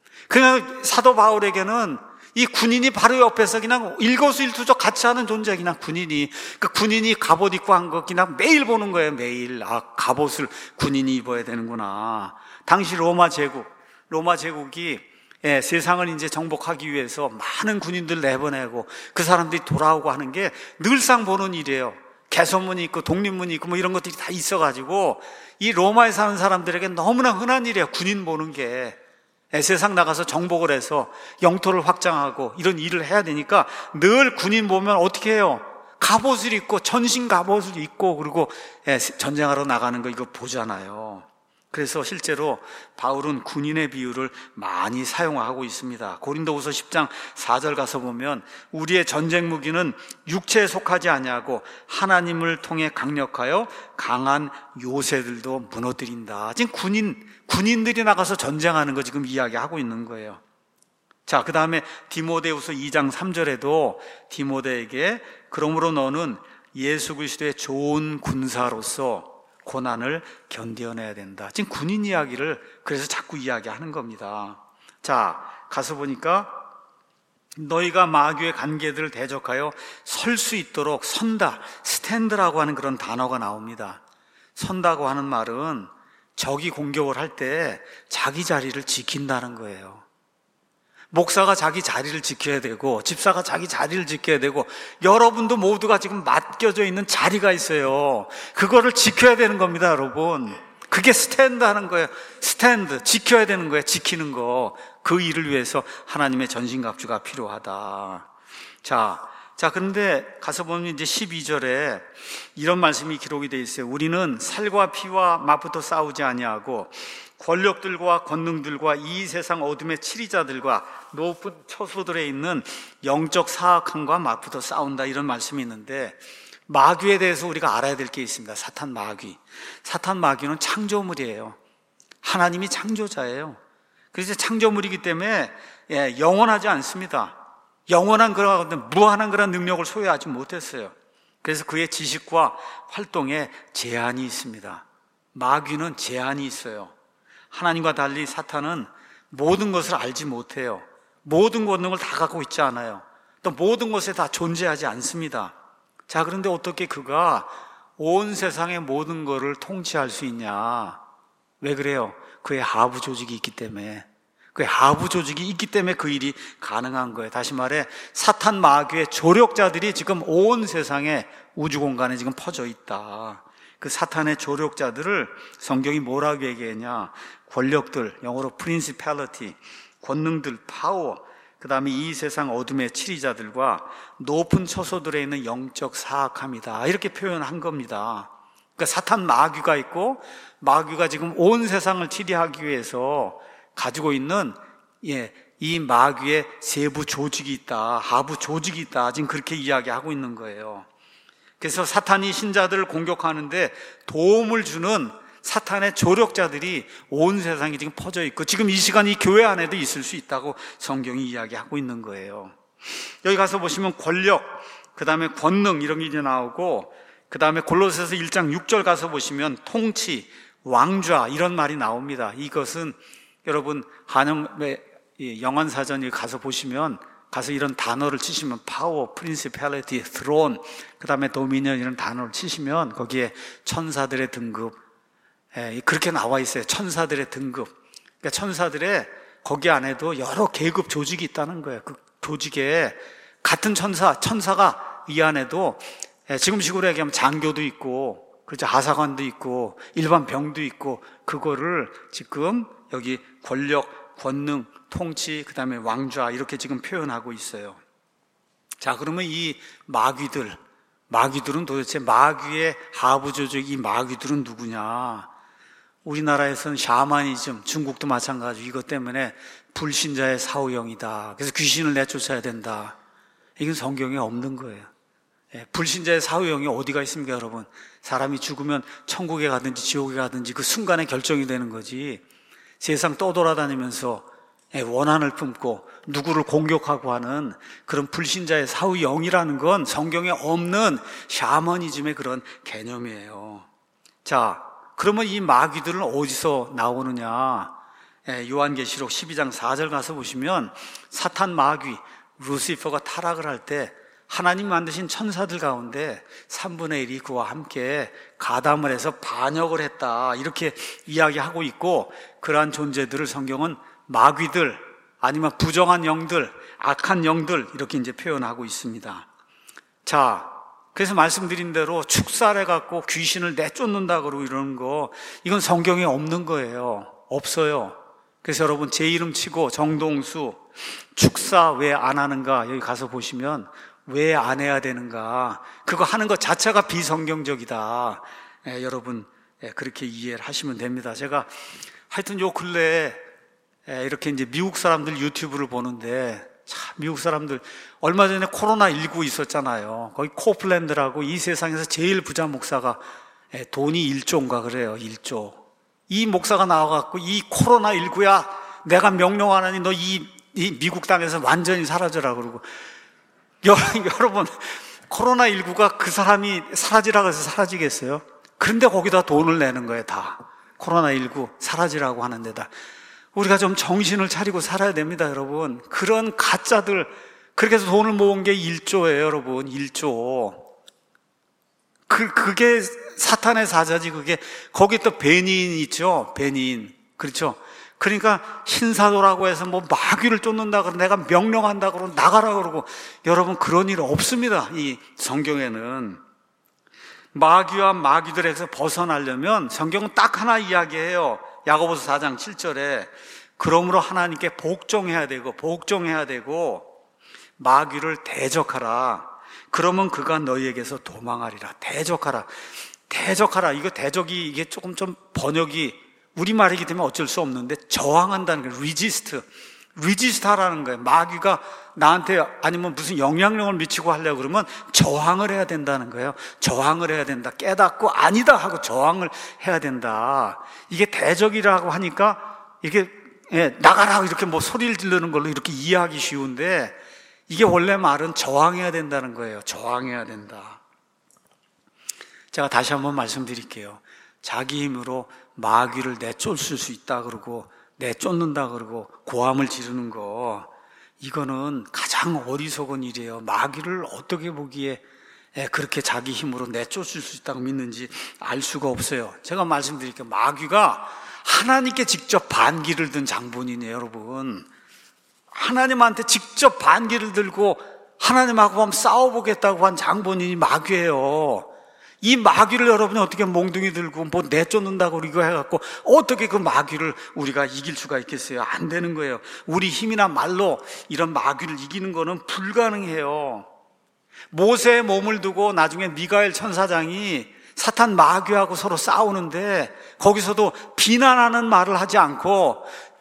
그냥 사도 바울에게는 이 군인이 바로 옆에서 그냥 일거수일투족 같이 하는 존재, 그냥 군인이. 그 군인이 갑옷 입고 한 거 그냥 매일 보는 거예요, 매일. 아, 갑옷을 군인이 입어야 되는구나. 당시 로마 제국, 로마 제국이 예, 세상을 이제 정복하기 위해서 많은 군인들 내보내고 그 사람들이 돌아오고 하는 게 늘상 보는 일이에요. 개선문이 있고 독립문이 있고 뭐 이런 것들이 다 있어가지고 이 로마에 사는 사람들에게 너무나 흔한 일이에요, 군인 보는 게. 세상 나가서 정복을 해서 영토를 확장하고 이런 일을 해야 되니까 늘 군인 보면 어떻게 해요? 갑옷을 입고, 전신 갑옷을 입고, 그리고 전쟁하러 나가는 거 이거 보잖아요. 그래서 실제로 바울은 군인의 비유를 많이 사용하고 있습니다. 고린도후서 십 장 사 절 가서 보면 우리의 전쟁 무기는 육체에 속하지 아니하고 하나님을 통해 강력하여 강한 요새들도 무너뜨린다. 지금 군인, 군인들이 나가서 전쟁하는 거 지금 이야기하고 있는 거예요. 자, 그 다음에 디모데후서 이 장 삼 절에도 디모데에게 그러므로 너는 예수 그리스도의 좋은 군사로서 고난을 견뎌내야 된다. 지금 군인 이야기를 그래서 자꾸 이야기하는 겁니다. 자, 가서 보니까 너희가 마귀의 관계들을 대적하여 설 수 있도록 선다, 스탠드라고 하는 그런 단어가 나옵니다. 선다고 하는 말은 적이 공격을 할 때 자기 자리를 지킨다는 거예요. 목사가 자기 자리를 지켜야 되고 집사가 자기 자리를 지켜야 되고 여러분도 모두가 지금 맡겨져 있는 자리가 있어요. 그거를 지켜야 되는 겁니다, 여러분. 그게 스탠드 하는 거예요. 스탠드, 지켜야 되는 거예요. 지키는 거. 그 일을 위해서 하나님의 전신갑주가 필요하다. 자, 자, 그런데 가서 보면 이제 십이 절에 이런 말씀이 기록이 되어 있어요. 우리는 살과 피와 맛부터 싸우지 아니하고 권력들과 권능들과 이 세상 어둠의 치리자들과 높은 처소들에 있는 영적 사악함과 맞붙어 싸운다, 이런 말씀이 있는데, 마귀에 대해서 우리가 알아야 될 게 있습니다. 사탄 마귀. 사탄 마귀는 창조물이에요. 하나님이 창조자예요. 그래서 창조물이기 때문에 예, 영원하지 않습니다. 영원한 그런 무한한 그런 능력을 소유하지 못했어요. 그래서 그의 지식과 활동에 제한이 있습니다. 마귀는 제한이 있어요. 하나님과 달리 사탄은 모든 것을 알지 못해요. 모든 권능을 다 갖고 있지 않아요. 또 모든 것에 다 존재하지 않습니다. 자, 그런데 어떻게 그가 온 세상의 모든 것을 통치할 수 있냐? 왜 그래요? 그의 하부 조직이 있기 때문에. 그의 하부 조직이 있기 때문에 그 일이 가능한 거예요. 다시 말해 사탄 마귀의 조력자들이 지금 온 세상에 우주 공간에 지금 퍼져 있다. 그 사탄의 조력자들을 성경이 뭐라고 얘기했냐? 권력들, 영어로 principality, 권능들, 파워, 그 다음에 이 세상 어둠의 치리자들과 높은 처소들에 있는 영적 사악함이다, 이렇게 표현한 겁니다. 그러니까 사탄 마귀가 있고, 마귀가 지금 온 세상을 치리하기 위해서 가지고 있는 예, 이 마귀의 세부 조직이 있다, 하부 조직이 있다, 지금 그렇게 이야기하고 있는 거예요. 그래서 사탄이 신자들을 공격하는데 도움을 주는 사탄의 조력자들이 온 세상에 지금 퍼져 있고, 지금 이 시간 이 교회 안에도 있을 수 있다고 성경이 이야기하고 있는 거예요. 여기 가서 보시면 권력, 그 다음에 권능 이런 게 이제 나오고, 그 다음에 골로새서 일 장 육 절 가서 보시면 통치, 왕좌 이런 말이 나옵니다. 이것은 여러분 한영의 영원사전에 가서 보시면, 가서 이런 단어를 치시면 파워, 프린시팔리티, 스론, 그 다음에 도미니언 이런 단어를 치시면 거기에 천사들의 등급, 예, 그렇게 나와 있어요. 천사들의 등급. 그러니까 천사들의 거기 안에도 여러 계급 조직이 있다는 거예요. 그 조직에 같은 천사, 천사가 이 안에도 예, 지금식으로 얘기하면 장교도 있고, 그렇죠, 하사관도 있고, 일반 병도 있고, 그거를 지금 여기 권력, 권능, 통치, 그 다음에 왕좌 이렇게 지금 표현하고 있어요. 자, 그러면 이 마귀들, 마귀들은 도대체 마귀의 하부 조직, 이 마귀들은 누구냐? 우리나라에서는 샤머니즘, 중국도 마찬가지, 이것 때문에 불신자의 사후형이다. 그래서 귀신을 내쫓아야 된다. 이건 성경에 없는 거예요. 예, 불신자의 사후형이 어디가 있습니까, 여러분? 사람이 죽으면 천국에 가든지 지옥에 가든지 그 순간에 결정이 되는 거지. 세상 떠돌아다니면서 원한을 품고 누구를 공격하고 하는 그런 불신자의 사후형이라는 건 성경에 없는 샤머니즘의 그런 개념이에요. 자, 그러면 이 마귀들은 어디서 나오느냐? 요한계시록 십이 장 사 절 가서 보시면 사탄 마귀 루시퍼가 타락을 할 때 하나님 만드신 천사들 가운데 삼분의 일이 그와 함께 가담을 해서 반역을 했다, 이렇게 이야기하고 있고, 그러한 존재들을 성경은 마귀들, 아니면 부정한 영들, 악한 영들 이렇게 이제 표현하고 있습니다. 자, 그래서 말씀드린 대로 축사를 해갖고 귀신을 내쫓는다 그러고 이러는 거, 이건 성경에 없는 거예요. 없어요. 그래서 여러분 제 이름 치고 정동수 축사 왜 안 하는가, 여기 가서 보시면 왜 안 해야 되는가, 그거 하는 것 자체가 비성경적이다. 예, 여러분 예, 그렇게 이해를 하시면 됩니다. 제가 하여튼 요 근래에 예, 이렇게 이제 미국 사람들 유튜브를 보는데, 참 미국 사람들 얼마 전에 코로나 십구 있었잖아요. 거기 코플랜드라고 이 세상에서 제일 부자 목사가 예, 돈이 일조인가 그래요. 일조. 이 목사가 나와갖고 이 코로나 십구야 내가 명령하느니 너 이 이 미국 땅에서 완전히 사라져라 그러고, 여러분 코로나 십구가 그 사람이 사라지라고 해서 사라지겠어요? 그런데 거기다 돈을 내는 거예요. 다 코로나 십구 사라지라고 하는 데다. 우리가 좀 정신을 차리고 살아야 됩니다, 여러분. 그런 가짜들, 그렇게 해서 돈을 모은 게 일조예요, 여러분. 일조. 그, 그게 사탄의 사자지, 그게. 거기 또 배니인 있죠? 배니인. 그렇죠? 그러니까 신사도라고 해서 뭐 마귀를 쫓는다 그러고 내가 명령한다 그러고 나가라 그러고, 여러분 그런 일 없습니다. 이 성경에는. 마귀와 마귀들에서 벗어나려면 성경은 딱 하나 이야기해요. 야고보서 사 장 칠 절에 그러므로 하나님께 복종해야 되고 복종해야 되고 마귀를 대적하라. 그러면 그가 너희에게서 도망하리라. 대적하라. 대적하라. 이거 대적이 이게 조금 좀 번역이 우리말이기 때문에 어쩔 수 없는데, 저항한다는 거예요. resist. resist 하라는 거예요. 마귀가 나한테 아니면 무슨 영향력을 미치고 하려고 그러면 저항을 해야 된다는 거예요. 저항을 해야 된다. 깨닫고 아니다 하고 저항을 해야 된다. 이게 대적이라고 하니까 이게 예, 나가라 이렇게 뭐 소리를 지르는 걸로 이렇게 이해하기 쉬운데, 이게 원래 말은 저항해야 된다는 거예요. 저항해야 된다. 제가 다시 한번 말씀드릴게요. 자기 힘으로 마귀를 내쫓을 수 있다 그러고 내쫓는다 그러고 고함을 지르는 거, 이거는 가장 어리석은 일이에요. 마귀를 어떻게 보기에 그렇게 자기 힘으로 내쫓을 수 있다고 믿는지 알 수가 없어요. 제가 말씀드릴게요. 마귀가 하나님께 직접 반기를 든 장본인이에요, 여러분. 하나님한테 직접 반기를 들고 하나님하고 한번 싸워보겠다고 한 장본인이 마귀예요. 이 마귀를 여러분이 어떻게 몽둥이 들고 뭐 내쫓는다고 이거 해갖고 어떻게 그 마귀를 우리가 이길 수가 있겠어요? 안 되는 거예요. 우리 힘이나 말로 이런 마귀를 이기는 거는 불가능해요. 모세의 몸을 두고 나중에 미가엘 천사장이 사탄 마귀하고 서로 싸우는데, 거기서도 비난하는 말을 하지 않고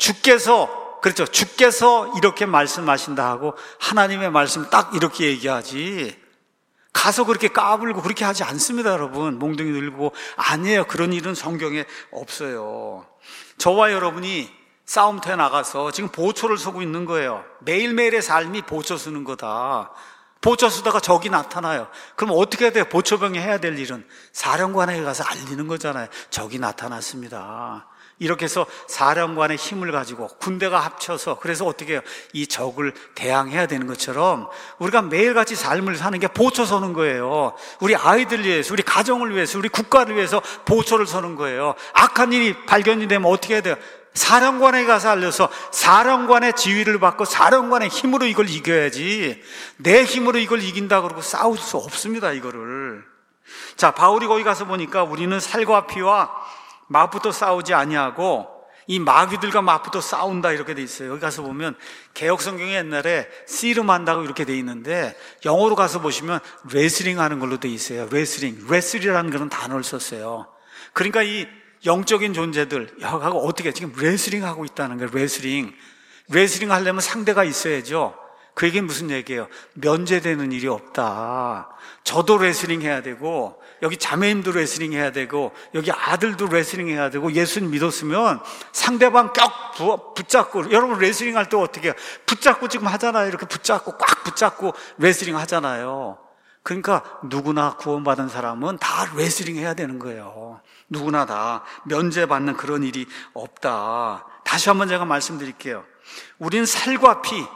주께서, 그렇죠, 주께서 이렇게 말씀하신다 하고 하나님의 말씀 딱 이렇게 얘기하지, 가서 그렇게 까불고 그렇게 하지 않습니다, 여러분. 몽둥이 들고 아니에요. 그런 일은 성경에 없어요. 저와 여러분이 싸움터에 나가서 지금 보초를 서고 있는 거예요. 매일매일의 삶이 보초 서는 거다. 보초 서다가 적이 나타나요. 그럼 어떻게 해야 돼요? 보초병이 해야 될 일은 사령관에게 가서 알리는 거잖아요. 적이 나타났습니다. 이렇게 해서 사령관의 힘을 가지고 군대가 합쳐서, 그래서 어떻게 해요? 이 적을 대항해야 되는 것처럼 우리가 매일같이 삶을 사는 게 보초 서는 거예요. 우리 아이들 위해서, 우리 가정을 위해서, 우리 국가를 위해서 보초를 서는 거예요. 악한 일이 발견이 되면 어떻게 해야 돼요? 사령관에 가서 알려서 사령관의 지휘를 받고 사령관의 힘으로 이걸 이겨야지, 내 힘으로 이걸 이긴다 그러고 싸울 수 없습니다, 이거를. 자, 바울이 거기 가서 보니까 우리는 살과 피와 마부터 싸우지 아니하고 이 마귀들과 마부터 싸운다 이렇게 돼 있어요. 여기 가서 보면 개혁성경에 옛날에 씨름한다고 이렇게 돼 있는데, 영어로 가서 보시면 레슬링 하는 걸로 돼 있어요. 레슬링, 레슬이라는 그런 단어를 썼어요. 그러니까 이 영적인 존재들 하고 어떻게 지금 레슬링 하고 있다는 거예요. 레슬링. 레슬링 하려면 상대가 있어야죠. 그 얘기는 무슨 얘기예요? 면제되는 일이 없다. 저도 레슬링 해야 되고, 여기 자매님도 레슬링 해야 되고, 여기 아들도 레슬링 해야 되고, 예수님 믿었으면 상대방 꼭 붙잡고, 여러분 레슬링 할 때 어떻게 해요? 붙잡고 지금 하잖아요. 이렇게 붙잡고 꽉 붙잡고 레슬링 하잖아요. 그러니까 누구나 구원받은 사람은 다 레슬링 해야 되는 거예요. 누구나 다 면제받는 그런 일이 없다. 다시 한번 제가 말씀드릴게요. 우린 살과 피,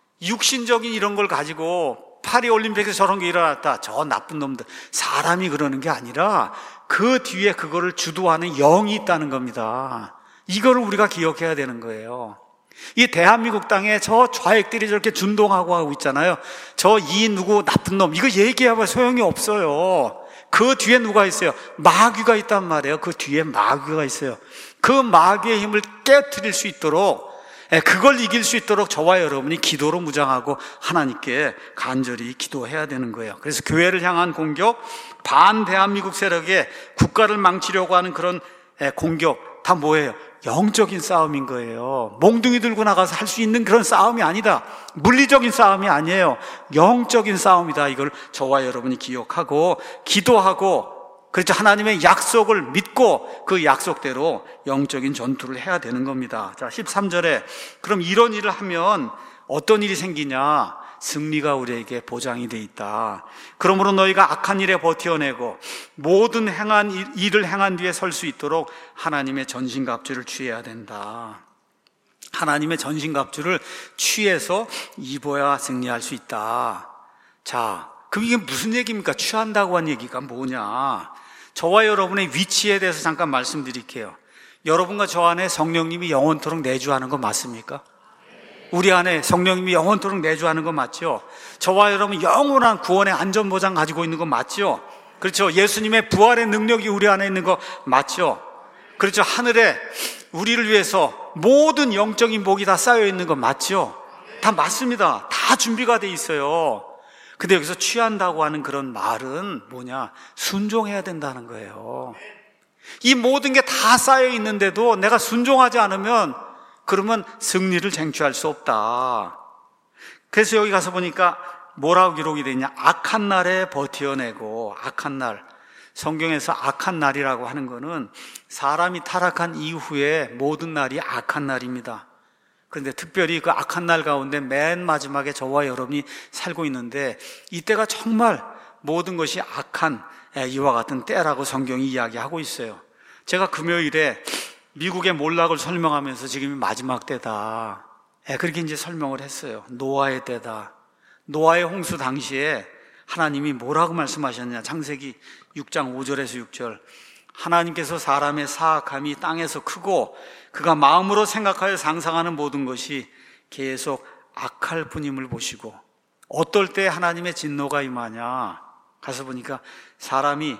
육신적인 이런 걸 가지고 파리올림픽에서 저런 게 일어났다, 저 나쁜 놈들, 사람이 그러는 게 아니라 그 뒤에 그거를 주도하는 영이 있다는 겁니다. 이거를 우리가 기억해야 되는 거예요. 이 대한민국 땅에 저 좌익들이 저렇게 준동하고 하고 있잖아요. 저 이 누구 나쁜 놈, 이거 얘기하면 소용이 없어요. 그 뒤에 누가 있어요? 마귀가 있단 말이에요. 그 뒤에 마귀가 있어요. 그 마귀의 힘을 깨트릴 수 있도록 그걸 이길 수 있도록 저와 여러분이 기도로 무장하고 하나님께 간절히 기도해야 되는 거예요. 그래서 교회를 향한 공격, 반 대한민국 세력의 국가를 망치려고 하는 그런 공격, 다 뭐예요? 영적인 싸움인 거예요. 몽둥이 들고 나가서 할 수 있는 그런 싸움이 아니다. 물리적인 싸움이 아니에요. 영적인 싸움이다. 이걸 저와 여러분이 기억하고 기도하고, 그렇죠, 하나님의 약속을 믿고 그 약속대로 영적인 전투를 해야 되는 겁니다. 자, 십삼 절에 그럼 이런 일을 하면 어떤 일이 생기냐? 승리가 우리에게 보장이 돼 있다. 그러므로 너희가 악한 일에 버텨내고 모든 행한 일, 일을 행한 뒤에 설 수 있도록 하나님의 전신갑주를 취해야 된다. 하나님의 전신갑주를 취해서 입어야 승리할 수 있다. 자, 그럼 이게 무슨 얘기입니까? 취한다고 한 얘기가 뭐냐? 저와 여러분의 위치에 대해서 잠깐 말씀드릴게요. 여러분과 저 안에 성령님이 영원토록 내주하는 거 맞습니까? 우리 안에 성령님이 영원토록 내주하는 거 맞죠? 저와 여러분 영원한 구원의 안전보장 가지고 있는 거 맞죠? 그렇죠? 예수님의 부활의 능력이 우리 안에 있는 거 맞죠? 그렇죠? 하늘에 우리를 위해서 모든 영적인 복이 다 쌓여 있는 거 맞죠? 다 맞습니다. 다 준비가 돼 있어요. 근데 여기서 취한다고 하는 그런 말은 뭐냐? 순종해야 된다는 거예요. 이 모든 게 다 쌓여 있는데도 내가 순종하지 않으면 그러면 승리를 쟁취할 수 없다. 그래서 여기 가서 보니까 뭐라고 기록이 되어 있냐? 악한 날에 버텨내고, 악한 날. 성경에서 악한 날이라고 하는 거는 사람이 타락한 이후에 모든 날이 악한 날입니다. 그런데 특별히 그 악한 날 가운데 맨 마지막에 저와 여러분이 살고 있는데 이때가 정말 모든 것이 악한 이와 같은 때라고 성경이 이야기하고 있어요. 제가 금요일에 미국의 몰락을 설명하면서 지금이 마지막 때다, 그렇게 이제 설명을 했어요. 노아의 때다. 노아의 홍수 당시에 하나님이 뭐라고 말씀하셨냐? 창세기 육 장 오 절에서 육 절. 하나님께서 사람의 사악함이 땅에서 크고 그가 마음으로 생각하여 상상하는 모든 것이 계속 악할 뿐임을 보시고, 어떨 때 하나님의 진노가 임하냐? 가서 보니까 사람이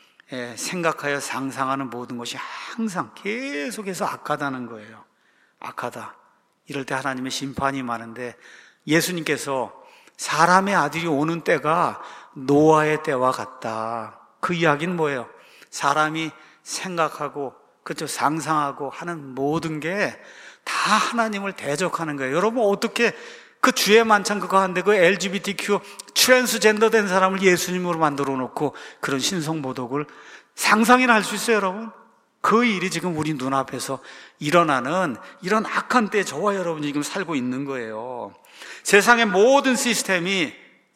생각하여 상상하는 모든 것이 항상 계속해서 악하다는 거예요. 악하다. 이럴 때 하나님의 심판이 많은데, 예수님께서 사람의 아들이 오는 때가 노아의 때와 같다. 그 이야기는 뭐예요? 사람이 생각하고, 그렇죠, 상상하고 하는 모든 게 다 하나님을 대적하는 거예요. 여러분, 어떻게 그 주의 만찬 그거 하는데 그 엘지비티큐 트랜스젠더 된 사람을 예수님으로 만들어 놓고 그런 신성모독을 상상이나 할 수 있어요, 여러분? 그 일이 지금 우리 눈앞에서 일어나는 이런 악한 때에 저와 여러분이 지금 살고 있는 거예요. 세상의 모든 시스템이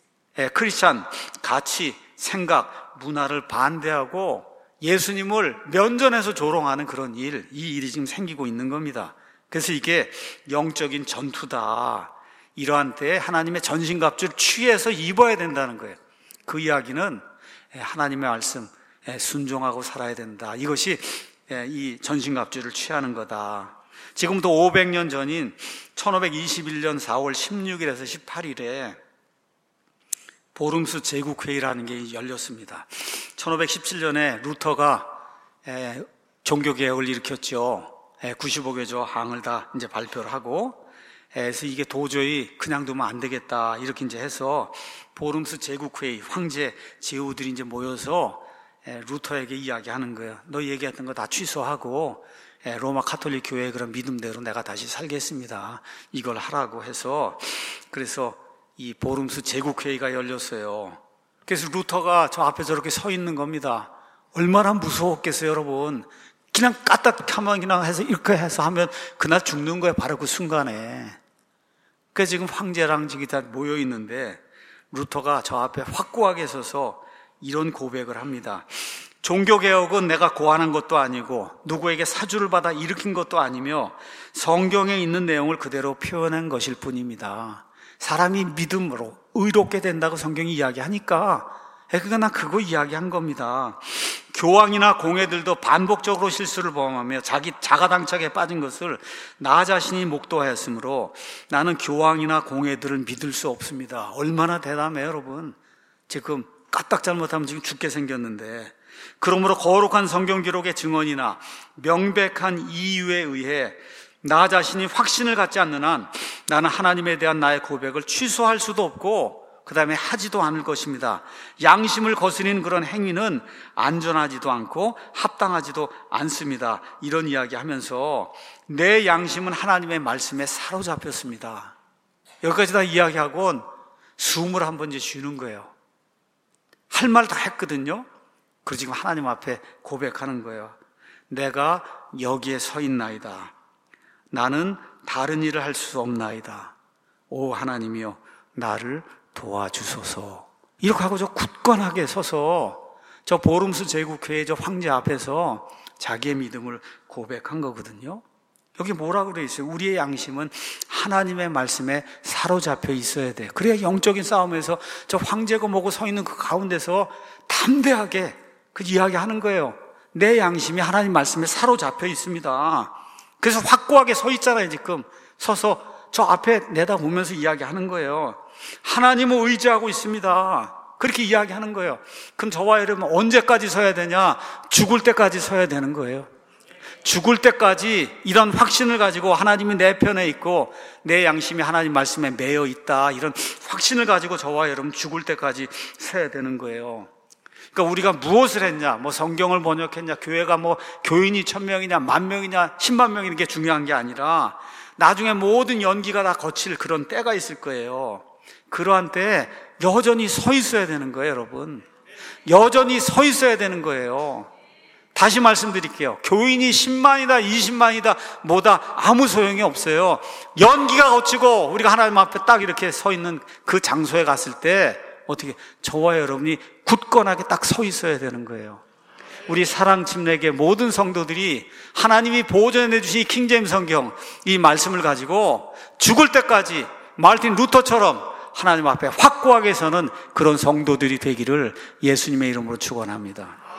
크리스찬 가치, 생각, 문화를 반대하고 예수님을 면전에서 조롱하는 그런 일, 이 일이 지금 생기고 있는 겁니다. 그래서 이게 영적인 전투다. 이러한 때에 하나님의 전신갑주를 취해서 입어야 된다는 거예요. 그 이야기는 하나님의 말씀 순종하고 살아야 된다. 이것이 이 전신갑주를 취하는 거다. 지금부터 오백 년 전인 천오백이십일 년 사월 십육일에서 십팔일에 보름수 제국회의라는 게 열렸습니다. 천오백십칠 년에 루터가 종교개혁을 일으켰죠. 구십오 개조 항을 다 이제 발표를 하고, 그래서 이게 도저히 그냥 두면 안 되겠다, 이렇게 이제 해서 보름수 제국회의, 황제 제후들이 이제 모여서 루터에게 이야기하는 거예요. 너 얘기했던 거 다 취소하고 로마 가톨릭 교회의 그런 믿음대로 내가 다시 살겠습니다. 이걸 하라고 해서, 그래서 이 보름수 제국회의가 열렸어요. 그래서 루터가 저 앞에 저렇게 서 있는 겁니다. 얼마나 무서웠겠어요, 여러분. 그냥 까딱하면 그냥 해서 이렇게 해서 하면 그날 죽는 거예요, 바로 그 순간에. 그래서 지금 황제랑 지금 다 모여 있는데 루터가 저 앞에 확고하게 서서 이런 고백을 합니다. 종교개혁은 내가 고안한 것도 아니고 누구에게 사주를 받아 일으킨 것도 아니며 성경에 있는 내용을 그대로 표현한 것일 뿐입니다. 사람이 믿음으로 의롭게 된다고 성경이 이야기하니까 그러니까 난 그거 이야기한 겁니다. 교황이나 공회들도 반복적으로 실수를 범하며 자기 자가당착에 빠진 것을 나 자신이 목도하였으므로 나는 교황이나 공회들을 믿을 수 없습니다. 얼마나 대담해요, 여러분. 지금 까딱 잘못하면 지금 죽게 생겼는데, 그러므로 거룩한 성경 기록의 증언이나 명백한 이유에 의해 나 자신이 확신을 갖지 않는 한 나는 하나님에 대한 나의 고백을 취소할 수도 없고 그 다음에 하지도 않을 것입니다. 양심을 거스리는 그런 행위는 안전하지도 않고 합당하지도 않습니다. 이런 이야기 하면서 내 양심은 하나님의 말씀에 사로잡혔습니다. 여기까지 다 이야기하고는 숨을 한 번 이제 쉬는 거예요. 할 말 다 했거든요. 그리고 지금 하나님 앞에 고백하는 거예요. 내가 여기에 서 있나이다. 나는 다른 일을 할 수 없나이다. 오 하나님이여 나를 도와주소서. 이렇게 하고 저 굳건하게 서서 저 보름수 제국회의 저 황제 앞에서 자기의 믿음을 고백한 거거든요. 여기 뭐라고 그래 있어요? 우리의 양심은 하나님의 말씀에 사로잡혀 있어야 돼. 그래야 영적인 싸움에서 저 황제고 뭐고 서 있는 그 가운데서 담대하게 그 이야기하는 거예요. 내 양심이 하나님 말씀에 사로잡혀 있습니다. 그래서 확고하게 서 있잖아요. 지금 서서 저 앞에 내다보면서 이야기하는 거예요. 하나님을 의지하고 있습니다. 그렇게 이야기하는 거예요. 그럼 저와 여러분 언제까지 서야 되냐? 죽을 때까지 서야 되는 거예요. 죽을 때까지 이런 확신을 가지고 하나님이 내 편에 있고 내 양심이 하나님 말씀에 매여 있다, 이런 확신을 가지고 저와 여러분 죽을 때까지 서야 되는 거예요. 그러니까 우리가 무엇을 했냐, 뭐 성경을 번역했냐, 교회가 뭐 교인이 천 명이냐, 만 명이냐, 십만 명이냐, 이게 중요한 게 아니라 나중에 모든 연기가 다 거칠 그런 때가 있을 거예요. 그러한 때에 여전히 서 있어야 되는 거예요, 여러분. 여전히 서 있어야 되는 거예요. 다시 말씀드릴게요. 교인이 십만이다, 이십만이다, 뭐다, 아무 소용이 없어요. 연기가 거치고 우리가 하나님 앞에 딱 이렇게 서 있는 그 장소에 갔을 때 어떻게 저와 여러분이 굳건하게 딱 서 있어야 되는 거예요. 우리 사랑 침례교회 모든 성도들이 하나님이 보존해 주신 이 킹제임스 성경, 이 말씀을 가지고 죽을 때까지 마르틴 루터처럼 하나님 앞에 확고하게 서는 그런 성도들이 되기를 예수님의 이름으로 축원합니다.